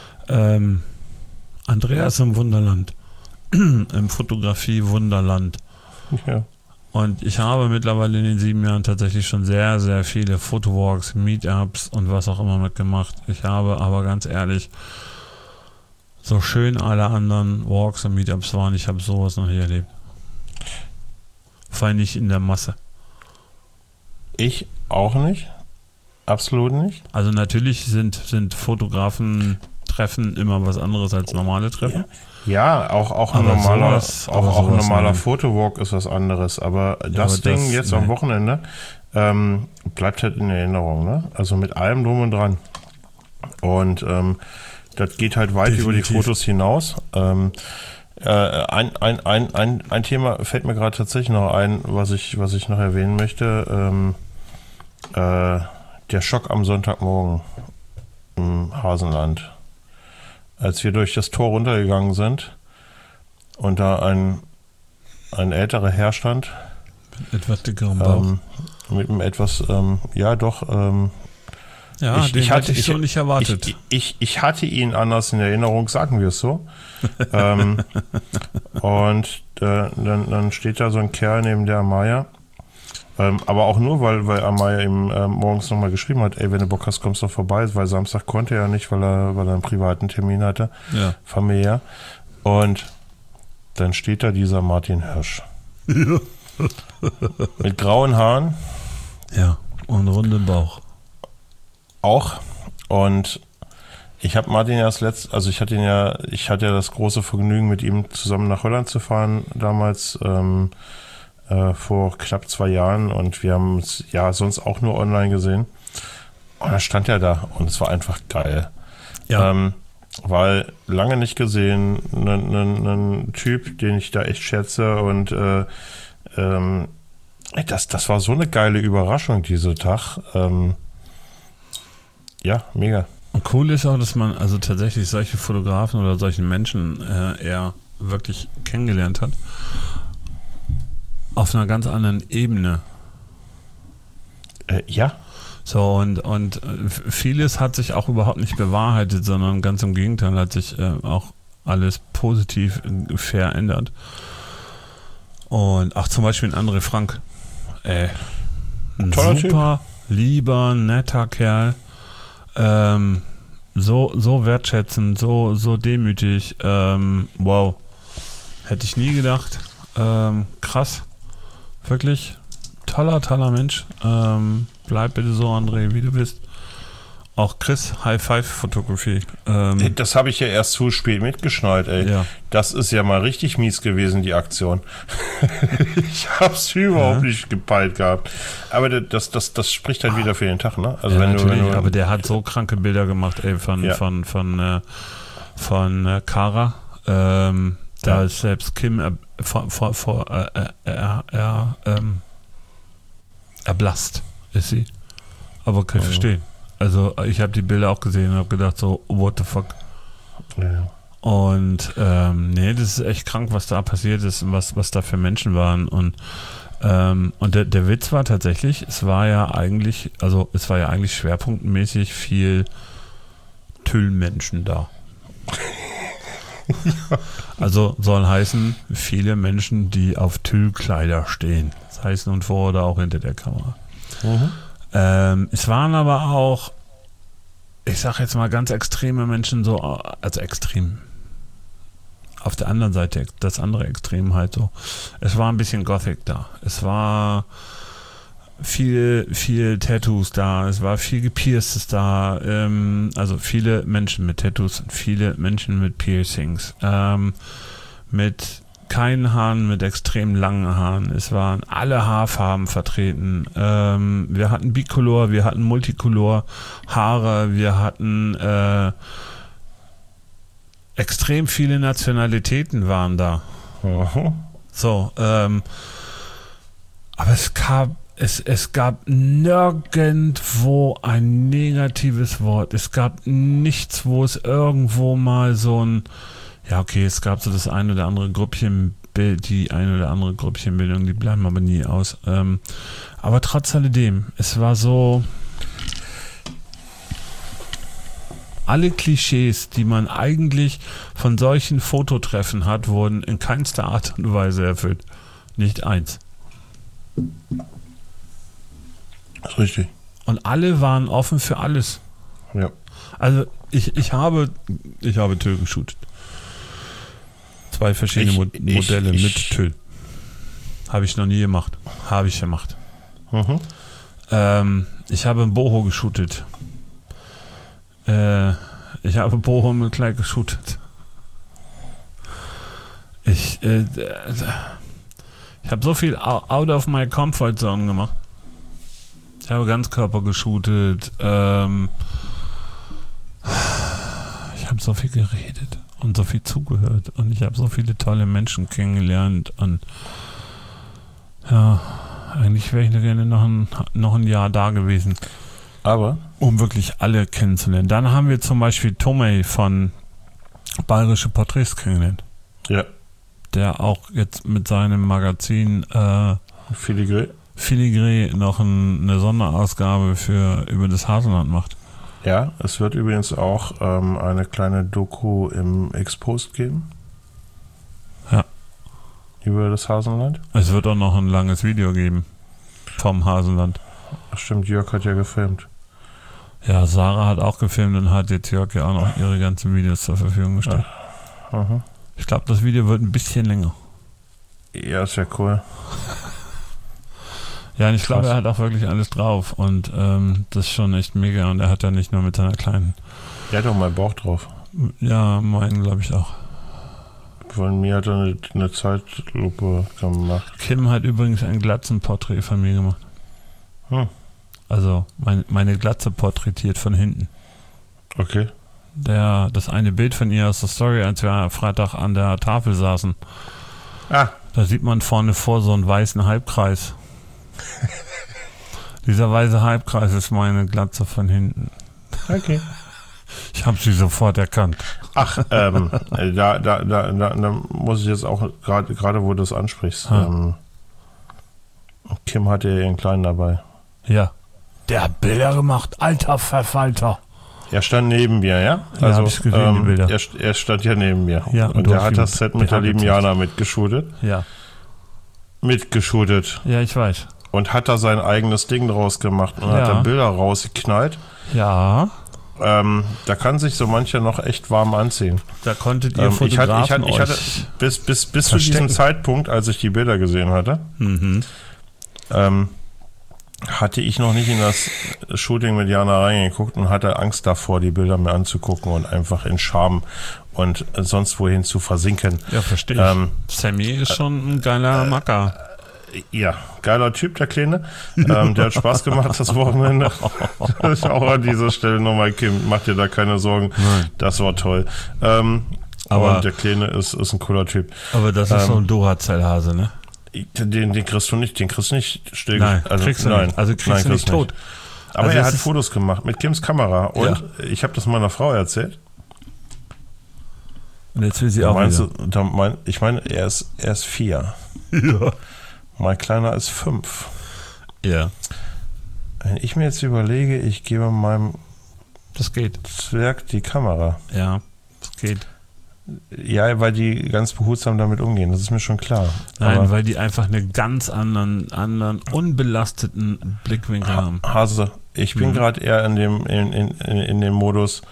Andreas im Wunderland, im Fotografie-Wunderland. Ja. Und ich habe mittlerweile in den 7 Jahren tatsächlich schon sehr, sehr viele Fotowalks, Meetups und was auch immer mitgemacht. Ich habe aber ganz ehrlich, so schön alle anderen Walks und Meetups waren, ich habe sowas noch nie erlebt. Vor allem nicht in der Masse. Ich auch nicht. Absolut nicht. Also natürlich sind Fotografen-Treffen immer was anderes als normale Treffen. Ja, auch ein normaler Fotowalk ist was anderes. Aber das Ding jetzt am Wochenende bleibt halt in Erinnerung. Ne? Also mit allem drum und dran. Und das geht halt weit über die Fotos hinaus. Ein Thema fällt mir gerade tatsächlich noch ein, was ich noch erwähnen möchte. Der Schock am Sonntagmorgen im Hasenland. Als wir durch das Tor runtergegangen sind und da ein älterer Herr stand. Mit etwas dickerem Bauch. Mit einem etwas, den hatte ich so nicht erwartet. Ich hatte ihn anders in Erinnerung, sagen wir es so. Und dann steht da so ein Kerl neben der Amaya. Aber auch nur, weil Amaya ihm morgens nochmal geschrieben hat, ey, wenn du Bock hast, kommst du doch vorbei, weil Samstag konnte er nicht, weil er einen privaten Termin hatte, familiär. Und dann steht da dieser Martin Hirsch. Mit grauen Haaren. Ja, und rundem Bauch. Auch. Und ich habe Martin ja ich hatte ja das große Vergnügen, mit ihm zusammen nach Holland zu fahren, damals, vor knapp 2 Jahren, und wir haben es ja sonst auch nur online gesehen. Und da stand er da und es war einfach geil. Ja. Weil lange nicht gesehen, ein Typ, den ich da echt schätze, und das war so eine geile Überraschung dieser Tag. Ja, mega. Und cool ist auch, dass man also tatsächlich solche Fotografen oder solchen Menschen eher wirklich kennengelernt hat. Auf einer ganz anderen Ebene. Ja. So, und vieles hat sich auch überhaupt nicht bewahrheitet, sondern ganz im Gegenteil hat sich auch alles positiv verändert. Und auch zum Beispiel ein André Frank. Ein toller super, lieber, netter Kerl. So wertschätzend, so demütig. Wow. Hätte ich nie gedacht. Krass. Wirklich toller Mensch. Bleib bitte so, André, wie du bist. Auch Chris, High-Five-Fotografie. Das habe ich ja erst zu spät mitgeschnallt, ey. Ja. Das ist ja mal richtig mies gewesen, die Aktion. Ich habe es überhaupt nicht gepeilt gehabt. Aber das spricht halt wieder für den Tag, ne? Also ja, wenn du, aber der hat so kranke Bilder gemacht, ey, von Cara. Da ist selbst Kim erblasst, ist sie. Aber kann ich verstehen. Also ich habe die Bilder auch gesehen und habe gedacht so, what the fuck. Ja. Und das ist echt krank, was da passiert ist und was da für Menschen waren. Und der Witz war tatsächlich, es war ja eigentlich schwerpunktmäßig viel Tüllmenschen da. Also soll heißen, viele Menschen, die auf Tüllkleider stehen. Das heißt nun vor oder auch hinter der Kamera. Es waren aber auch, ich sag jetzt mal, ganz extreme Menschen, so, also extrem. Auf der anderen Seite, das andere Extrem halt so. Es war ein bisschen Gothic da. Es war viel Tattoos da. Es war viel Gepierctes da. Also viele Menschen mit Tattoos, viele Menschen mit Piercings. Mit keinen Haaren, mit extrem langen Haaren. Es waren alle Haarfarben vertreten. Wir hatten Bicolor, wir hatten Multicolor Haare, wir hatten extrem viele Nationalitäten waren da. So, Aber es gab nirgendwo ein negatives Wort. Es gab nichts, wo es irgendwo mal so ein, ja okay, es gab so das ein oder andere Grüppchenbild, die eine oder andere Grüppchenbildung, die bleiben aber nie aus. Aber trotz alledem, es war so, alle Klischees, die man eigentlich von solchen Fototreffen hat, wurden in keinster Art und Weise erfüllt. Nicht eins. Das ist richtig. Und alle waren offen für alles. Ja. Also ich habe Tüll geshootet. 2 verschiedene Modelle mit Tüll. Habe ich noch nie gemacht. Habe ich gemacht. Mhm. Ich habe ein Boho geshootet. Ich habe Boho mit Kleid geshootet. Ich habe so viel out of my comfort zone gemacht. Ich habe Ganzkörper geshootet. Ich habe so viel geredet und so viel zugehört und ich habe so viele tolle Menschen kennengelernt und ja, eigentlich wäre ich gerne noch ein Jahr da gewesen. Aber? Um wirklich alle kennenzulernen. Dann haben wir zum Beispiel Tomei von Bayerische Porträts kennengelernt. Ja. Der auch jetzt mit seinem Magazin Filigré noch eine Sonderausgabe über das Haselland macht. Ja, es wird übrigens auch eine kleine Doku im Exposed geben. Ja. Über das Haselland. Es wird auch noch ein langes Video geben vom Haselland. Ach stimmt, Jörg hat ja gefilmt. Ja, Sarah hat auch gefilmt und hat jetzt Jörg ja auch noch ihre ganzen Videos zur Verfügung gestellt. Aha. Ich glaube, das Video wird ein bisschen länger. Ja, ist ja cool. Ja, und ich glaube, er hat auch wirklich alles drauf und das ist schon echt mega und er hat ja nicht nur mit seiner kleinen... Er hat auch mal Bauch drauf. Ja, meinen glaube ich auch. Von mir hat er eine Zeitlupe gemacht. Kim hat übrigens ein Glatzenporträt von mir gemacht. Also meine Glatze porträtiert von hinten. Okay. Das eine Bild von ihr aus der Story, als wir Freitag an der Tafel saßen. Da sieht man vorne vor so einen weißen Halbkreis. Dieser weiße Halbkreis ist meine Glatze von hinten. Okay. Ich habe sie sofort erkannt. Ach, da muss ich jetzt auch, gerade wo du das ansprichst, Kim hatte ja ihren Kleinen dabei. Ja. Der hat Bilder gemacht, alter Verfalter. Er stand neben mir, ja? Also, hab ich gesehen, die Bilder. Er stand ja neben mir. Ja, und der hat das Set mit der lieben Jana mitgeshootet. Ja. Mitgeshootet. Ja, ich weiß. Und hat da sein eigenes Ding draus gemacht und hat da Bilder rausgeknallt. Ja. Da kann sich so mancher noch echt warm anziehen. Da konntet ihr Fotografen ich hatte bis zu diesem Zeitpunkt, als ich die Bilder gesehen hatte, hatte ich noch nicht in das Shooting mit Jana reingeguckt und hatte Angst davor, die Bilder mir anzugucken und einfach in Scham und sonst wohin zu versinken. Ja, verstehe ich. Sammy ist schon ein geiler Macker. Ja, geiler Typ, der Kleine. Der hat Spaß gemacht das Wochenende. Das ist auch an dieser Stelle nochmal, Kim, mach dir da keine Sorgen. Nein. Das war toll. Aber und der Kleine ist ein cooler Typ. Aber das ist so ein Duracell-Hase, ne? Den kriegst du nicht still. Nein, kriegst du nicht. Also kriegst du nicht tot. Aber also er hat Fotos gemacht mit Kims Kamera und ich habe das meiner Frau erzählt. Und jetzt will sie auch wieder. Ich meine, er ist 4. Ja. Mein Kleiner ist 5. Ja. Wenn ich mir jetzt überlege, ich gebe meinem Zwerg die Kamera. Ja, das geht. Ja, weil die ganz behutsam damit umgehen, das ist mir schon klar. Nein, weil die einfach einen ganz anderen unbelasteten Blickwinkel haben. Hase, ich bin gerade eher in dem Modus,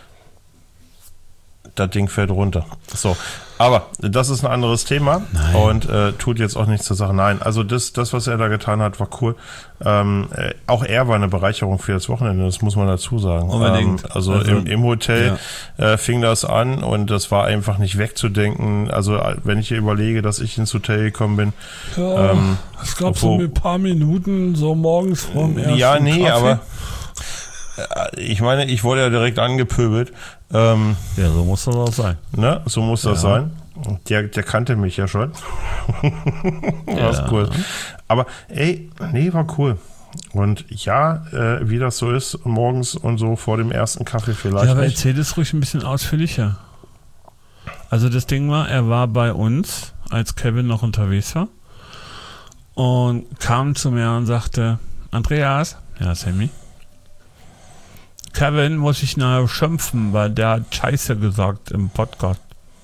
das Ding fällt runter. So, aber das ist ein anderes Thema. Nein. Und tut jetzt auch nichts zur Sache. Nein, also das, was er da getan hat, war cool. Auch er war eine Bereicherung für das Wochenende, das muss man dazu sagen. Unbedingt. Also im Hotel fing das an und das war einfach nicht wegzudenken. Also wenn ich überlege, dass ich ins Hotel gekommen bin. Ja, es gab so ein paar Minuten, so morgens vorm ersten Kaffee. Aber ich meine, ich wurde ja direkt angepöbelt. Ja, so muss das auch sein. Ne? So muss das sein. Der kannte mich ja schon. Das ist cool. Aber war cool. Und ja, wie das so ist, morgens und so vor dem ersten Kaffee vielleicht. Ja, aber erzähl das ruhig ein bisschen ausführlicher. Also das Ding war, er war bei uns, als Kevin noch unterwegs war und kam zu mir und sagte, Andreas, ja Sammy, Kevin muss ich nachher schimpfen, weil der hat Scheiße gesagt im Podcast.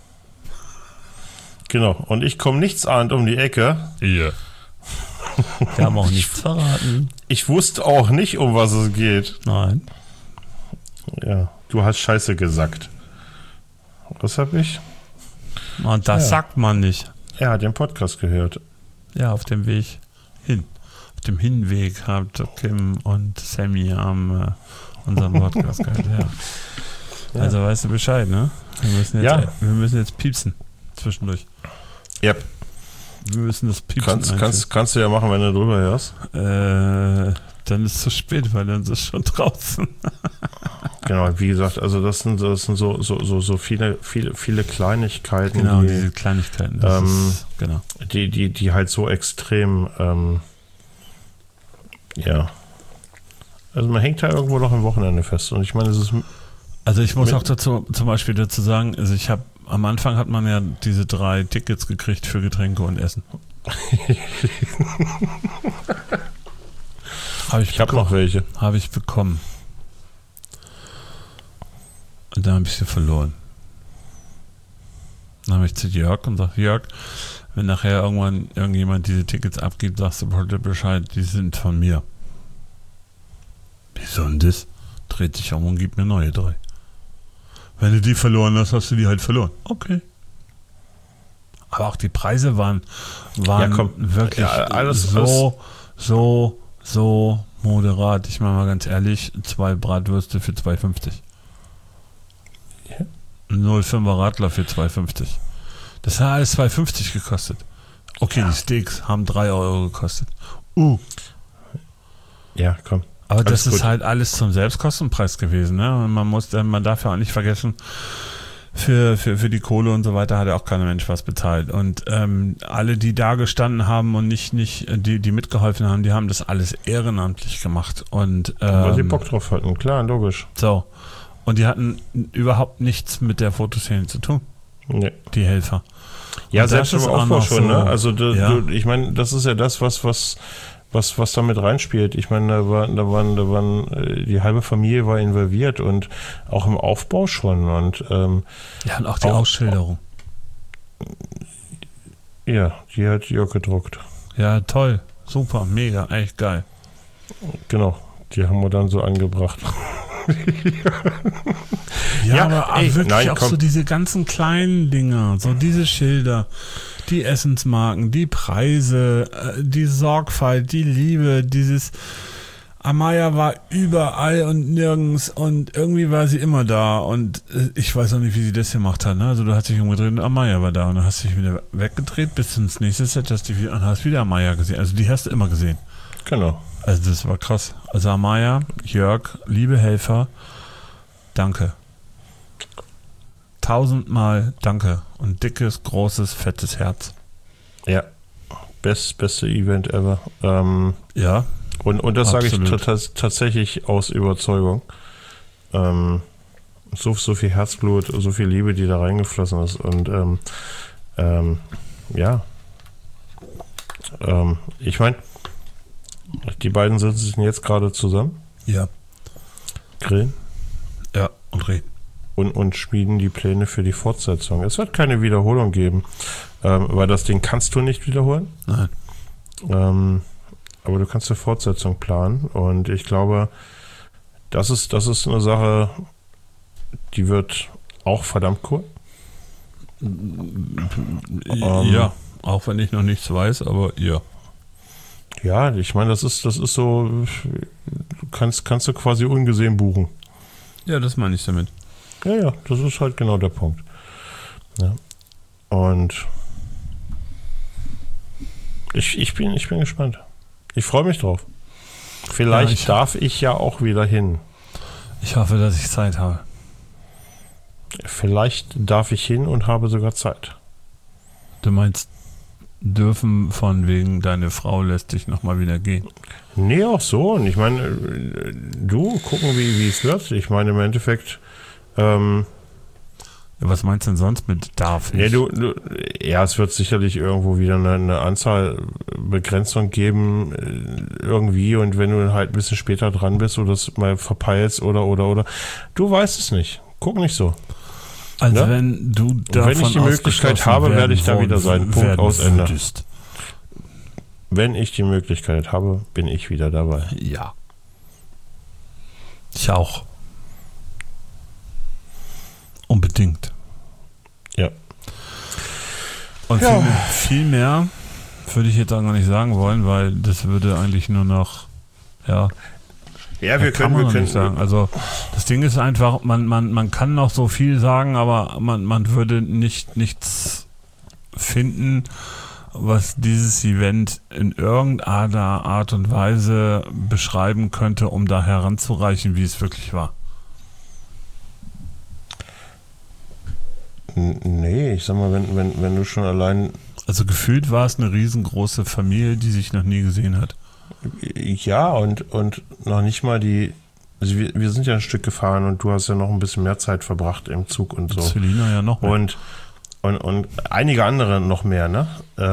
Genau, und ich komme nichtsahnd um die Ecke. Ja. Wir haben auch nichts verraten. Ich wusste auch nicht, um was es geht. Nein. Ja, du hast Scheiße gesagt. Was hab ich? Und das sagt man nicht. Er hat den Podcast gehört. Ja, auf dem Weg hin. Auf dem Hinweg hat Kim und Sammy am unseren Podcast gehört. Ja. Also weißt du Bescheid, ne? Wir müssen jetzt piepsen zwischendurch. Ja. Wir müssen das piepsen. Kannst du ja machen, wenn du drüber hörst. Dann ist es zu spät, weil dann ist es schon draußen. Genau, wie gesagt, also das sind so viele Kleinigkeiten. Genau, diese Kleinigkeiten. Genau. Die halt so extrem, Also man hängt da irgendwo noch am Wochenende fest. Und ich meine, es ist. Also ich muss auch zum Beispiel dazu sagen, also am Anfang hat man ja diese 3 Tickets gekriegt für Getränke und Essen. Ich habe noch welche. Habe ich bekommen. Und dann habe ich sie verloren. Dann habe ich zu Jörg und sage, Jörg, wenn nachher irgendjemand diese Tickets abgibt, sagst du bitte Bescheid, die sind von mir. Wieso denn das? Dreht sich um und gibt mir neue 3. Wenn du die verloren hast, hast du die halt verloren. Okay. Aber auch die Preise waren wirklich so moderat. Ich meine mal ganz ehrlich, 2 Bratwürste für 2,50. Ja. 0,5er Radler für 2,50. Das hat alles 2,50 gekostet. Okay, die Steaks haben 3 Euro gekostet. Ja, komm. Aber das ist halt alles zum Selbstkostenpreis gewesen, ne? Und man darf ja auch nicht vergessen, für die Kohle und so weiter hat ja auch kein Mensch was bezahlt. Und alle, die da gestanden haben und nicht die mitgeholfen haben, die haben das alles ehrenamtlich gemacht. Und weil sie Bock drauf hatten, klar, logisch. So. Und die hatten überhaupt nichts mit der Fotoszene zu tun. Nee. Die Helfer. Ja, selbst im Aufbau schon, ne? Also ich meine, das ist ja das, was da mit reinspielt. Ich meine, da waren die halbe Familie war involviert und auch im Aufbau schon. Und und auch die Ausschilderung. Ja, die hat Jörg gedruckt. Ja, toll. Super, mega, echt geil. Genau, die haben wir dann so angebracht. Aber wirklich auch so diese ganzen kleinen Dinger, so diese Schilder, die Essensmarken, die Preise, die Sorgfalt, die Liebe, dieses Amaya war überall und nirgends und irgendwie war sie immer da und ich weiß auch nicht, wie sie das gemacht hat. Ne? Also du hast dich umgedreht und Amaya war da und dann hast du dich wieder weggedreht bis ins nächste Set, hast wieder Amaya gesehen. Also die hast du immer gesehen. Genau. Also das war krass. Also Amaya, Jörg, liebe Helfer, danke. 1000-mal danke. Und dickes, großes, fettes Herz. Ja. Beste Event ever. Ja. Und das sage ich tatsächlich aus Überzeugung. So viel Herzblut, so viel Liebe, die da reingeflossen ist. Und ich meine, die beiden sitzen jetzt gerade zusammen. Ja. Grillen. Ja, und reden. Und schmieden die Pläne für die Fortsetzung. Es wird keine Wiederholung geben, weil das Ding kannst du nicht wiederholen. Nein. Aber du kannst eine Fortsetzung planen. Und ich glaube, das ist eine Sache, die wird auch verdammt cool. Ja, auch wenn ich noch nichts weiß, aber ja. Ja, ich meine, das ist so, kannst du quasi ungesehen buchen. Ja, das meine ich damit. Ja, das ist halt genau der Punkt. Ja. Und ich bin gespannt. Ich freue mich drauf. Vielleicht darf ich ja auch wieder hin. Ich hoffe, dass ich Zeit habe. Vielleicht darf ich hin und habe sogar Zeit. Du meinst, dürfen von wegen, deine Frau lässt dich nochmal wieder gehen? Nee, auch so. Und ich meine, gucken, wie es wird. Ich meine, im Endeffekt, was meinst du denn sonst mit darf nicht? Nee, es wird sicherlich irgendwo wieder eine Anzahlbegrenzung geben, irgendwie, und wenn du halt ein bisschen später dran bist oder das mal verpeilst oder, du weißt es nicht. Guck nicht so. Also ne? wenn du davon wenn ich die Möglichkeit habe, werde ich da wieder sein. Punkt, aus, Ende. Wenn ich die Möglichkeit habe, bin ich wieder dabei. Ja. Ich auch. Unbedingt. Ja. Und viel mehr würde ich jetzt auch gar nicht sagen wollen, weil das würde eigentlich nur noch, wir können nicht sagen. Also das Ding ist einfach, man kann noch so viel sagen, aber man würde nichts finden, was dieses Event in irgendeiner Art und Weise beschreiben könnte, um da heranzureichen, wie es wirklich war. Nee, ich sag mal, wenn du schon allein... Also gefühlt war es eine riesengroße Familie, die sich noch nie gesehen hat. Ja, und noch nicht mal die... Also wir sind ja ein Stück gefahren und du hast ja noch ein bisschen mehr Zeit verbracht im Zug und so. Selina ja noch mehr. Und einige andere noch mehr, ne?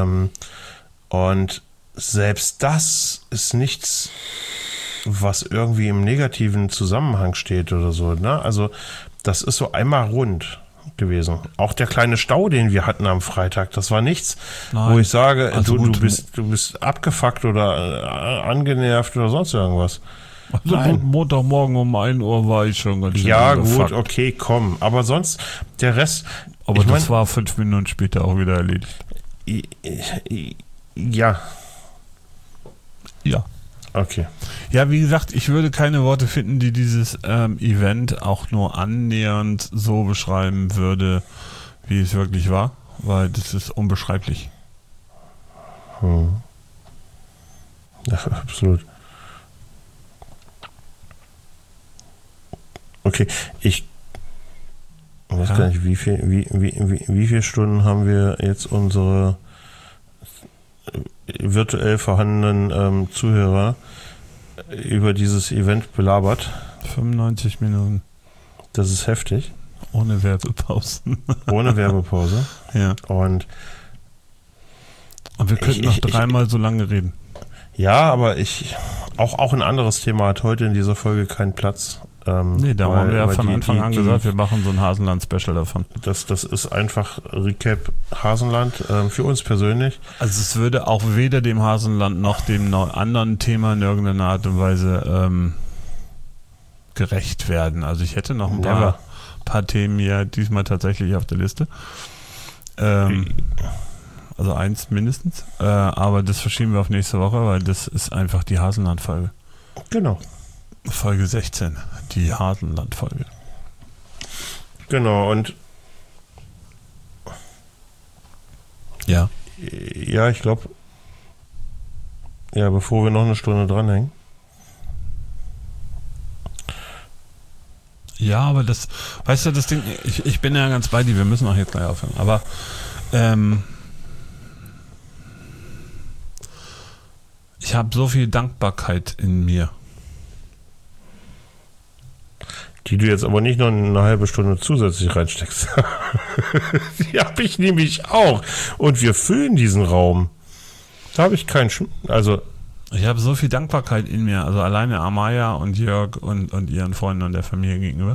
Und selbst das ist nichts, was irgendwie im negativen Zusammenhang steht oder so, ne? Also das ist so einmal rund gewesen. Auch der kleine Stau, den wir hatten am Freitag, das war nichts, wo ich sage, also du bist abgefuckt oder angenervt oder sonst irgendwas. Also Montagmorgen um 1 Uhr war ich schon ganz schön. Ja, gut, okay, komm. Aber sonst, der Rest... Aber das war 5 Minuten später auch wieder erledigt. Ja. Ja. Okay. Ja, wie gesagt, ich würde keine Worte finden, die dieses Event auch nur annähernd so beschreiben würde, wie es wirklich war, weil das ist unbeschreiblich. Ja, absolut. Okay, ich weiß gar nicht, wie viele Stunden haben wir jetzt unsere virtuell vorhandenen Zuhörer über dieses Event belabert? 95 Minuten. Das ist heftig. Ohne Werbepausen. Ohne Werbepause. Ja. Und wir könnten noch dreimal so lange reden. Ja, aber auch ein anderes Thema hat heute in dieser Folge keinen Platz. Nee, da haben wir ja von Anfang an gesagt, wir machen so ein Hasenland-Special davon. Das ist einfach Recap Hasenland für uns persönlich. Also es würde auch weder dem Hasenland noch dem anderen Thema in irgendeiner Art und Weise gerecht werden. Also ich hätte noch ein paar Themen ja diesmal tatsächlich auf der Liste. Also eins mindestens. Aber das verschieben wir auf nächste Woche, weil das ist einfach die Hasenland-Folge. Genau. Folge 16, die Hasenland-Folge. Genau, und ja, ich glaube, bevor wir noch eine Stunde dranhängen. Ja, aber das, weißt du, das Ding, ich bin ja ganz bei dir, wir müssen auch jetzt gleich aufhören, aber ich habe so viel Dankbarkeit in mir. Die du jetzt aber nicht noch eine halbe Stunde zusätzlich reinsteckst. Die habe ich nämlich auch. Und wir füllen diesen Raum. Da habe ich keinen ich habe so viel Dankbarkeit in mir, also alleine Amaya und Jörg und ihren Freunden und der Familie gegenüber,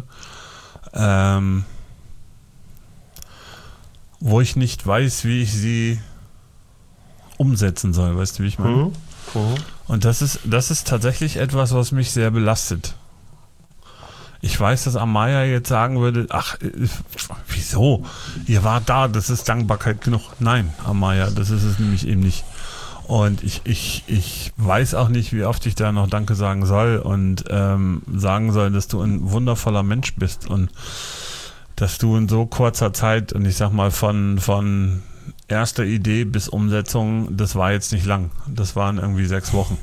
wo ich nicht weiß, wie ich sie umsetzen soll, weißt du, wie ich meine? Und das ist tatsächlich etwas, was mich sehr belastet. Ich weiß, dass Amaya jetzt sagen würde, ach, wieso? Ihr wart da, das ist Dankbarkeit genug. Nein, Amaya, das ist es nämlich eben nicht. Und ich weiß auch nicht, wie oft ich da noch Danke sagen soll und sagen soll, dass du ein wundervoller Mensch bist und dass du in so kurzer Zeit, und ich sag mal von erster Idee bis Umsetzung, das war jetzt nicht lang. Das waren irgendwie 6 Wochen.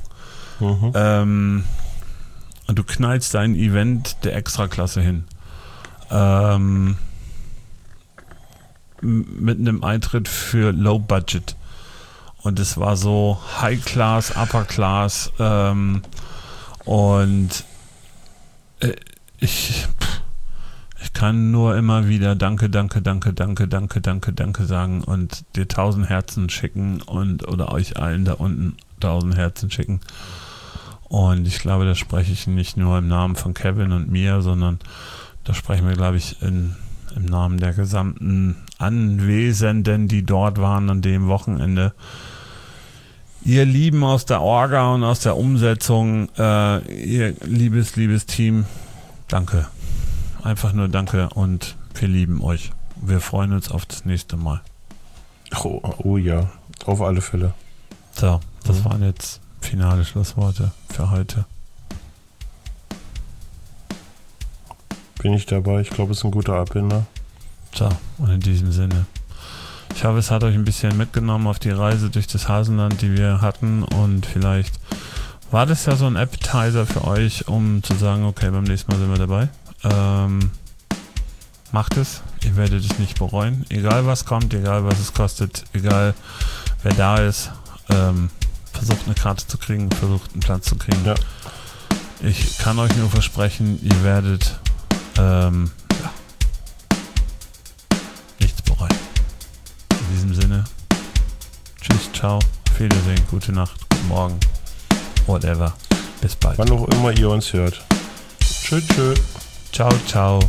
Und du knallst dein Event der Extraklasse hin. mit einem Eintritt für Low Budget. Und es war so High Class, Upper Class. Und ich kann nur immer wieder Danke sagen und dir 1000 Herzen schicken oder euch allen da unten 1000 Herzen schicken. Und ich glaube, da spreche ich nicht nur im Namen von Kevin und mir, sondern da sprechen wir, glaube ich, im Namen der gesamten Anwesenden, die dort waren an dem Wochenende. Ihr Lieben aus der Orga und aus der Umsetzung, ihr liebes Team, danke. Einfach nur danke und wir lieben euch. Wir freuen uns auf das nächste Mal. Oh ja, auf alle Fälle. So, das waren jetzt finale Schlussworte für heute. Bin ich dabei. Ich glaube, es ist ein guter Abbinder. So, und in diesem Sinne. Ich hoffe, es hat euch ein bisschen mitgenommen auf die Reise durch das Hasenland, die wir hatten, und vielleicht war das ja so ein Appetizer für euch, um zu sagen, okay, beim nächsten Mal sind wir dabei. Macht es, ihr werdet es nicht bereuen. Egal was kommt, egal was es kostet, egal wer da ist, versucht eine Karte zu kriegen, versucht einen Platz zu kriegen. Ja. Ich kann euch nur versprechen, ihr werdet nichts bereuen. In diesem Sinne, tschüss, ciao, auf Wiedersehen, gute Nacht, guten Morgen, whatever. Bis bald. Wann auch immer ihr uns hört. Tschüss. Ciao, ciao.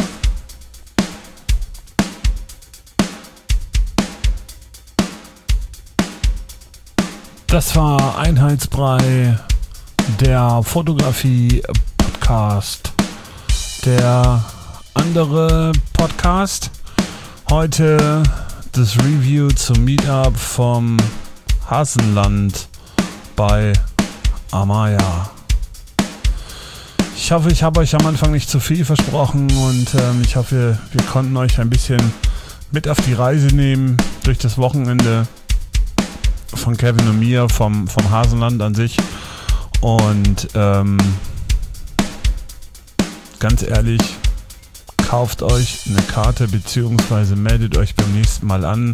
Das war Einheitsbrei, der Fotografie-Podcast. Der andere Podcast. Heute das Review zum Meetup vom Hasenland bei Amaya. Ich hoffe, ich habe euch am Anfang nicht zu viel versprochen und ich hoffe, wir konnten euch ein bisschen mit auf die Reise nehmen durch das Wochenende von Kevin und mir, vom Hasenland an sich. Und ganz ehrlich, kauft euch eine Karte beziehungsweise meldet euch beim nächsten Mal an.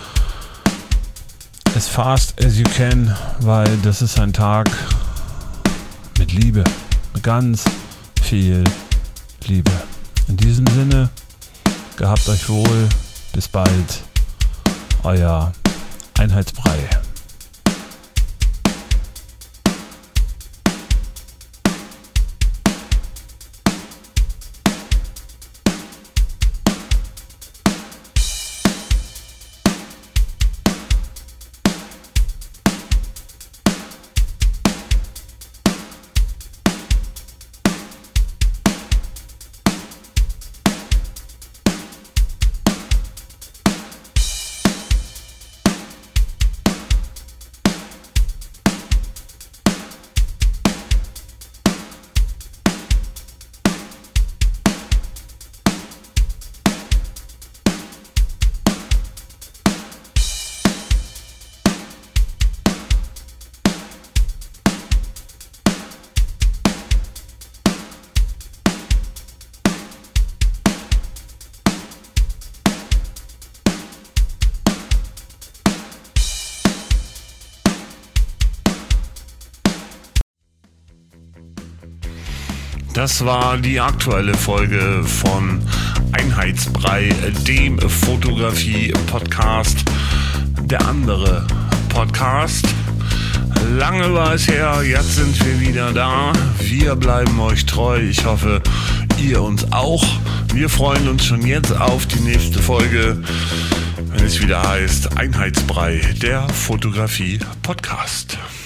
As fast as you can, weil das ist ein Tag mit Liebe, mit ganz viel Liebe. In diesem Sinne, gehabt euch wohl, bis bald, euer Einheitsbrei. Das war die aktuelle Folge von Einheitsbrei, dem Fotografie-Podcast. Der andere Podcast. Lange war es her, jetzt sind wir wieder da. Wir bleiben euch treu. Ich hoffe, ihr uns auch. Wir freuen uns schon jetzt auf die nächste Folge, wenn es wieder heißt Einheitsbrei, der Fotografie-Podcast.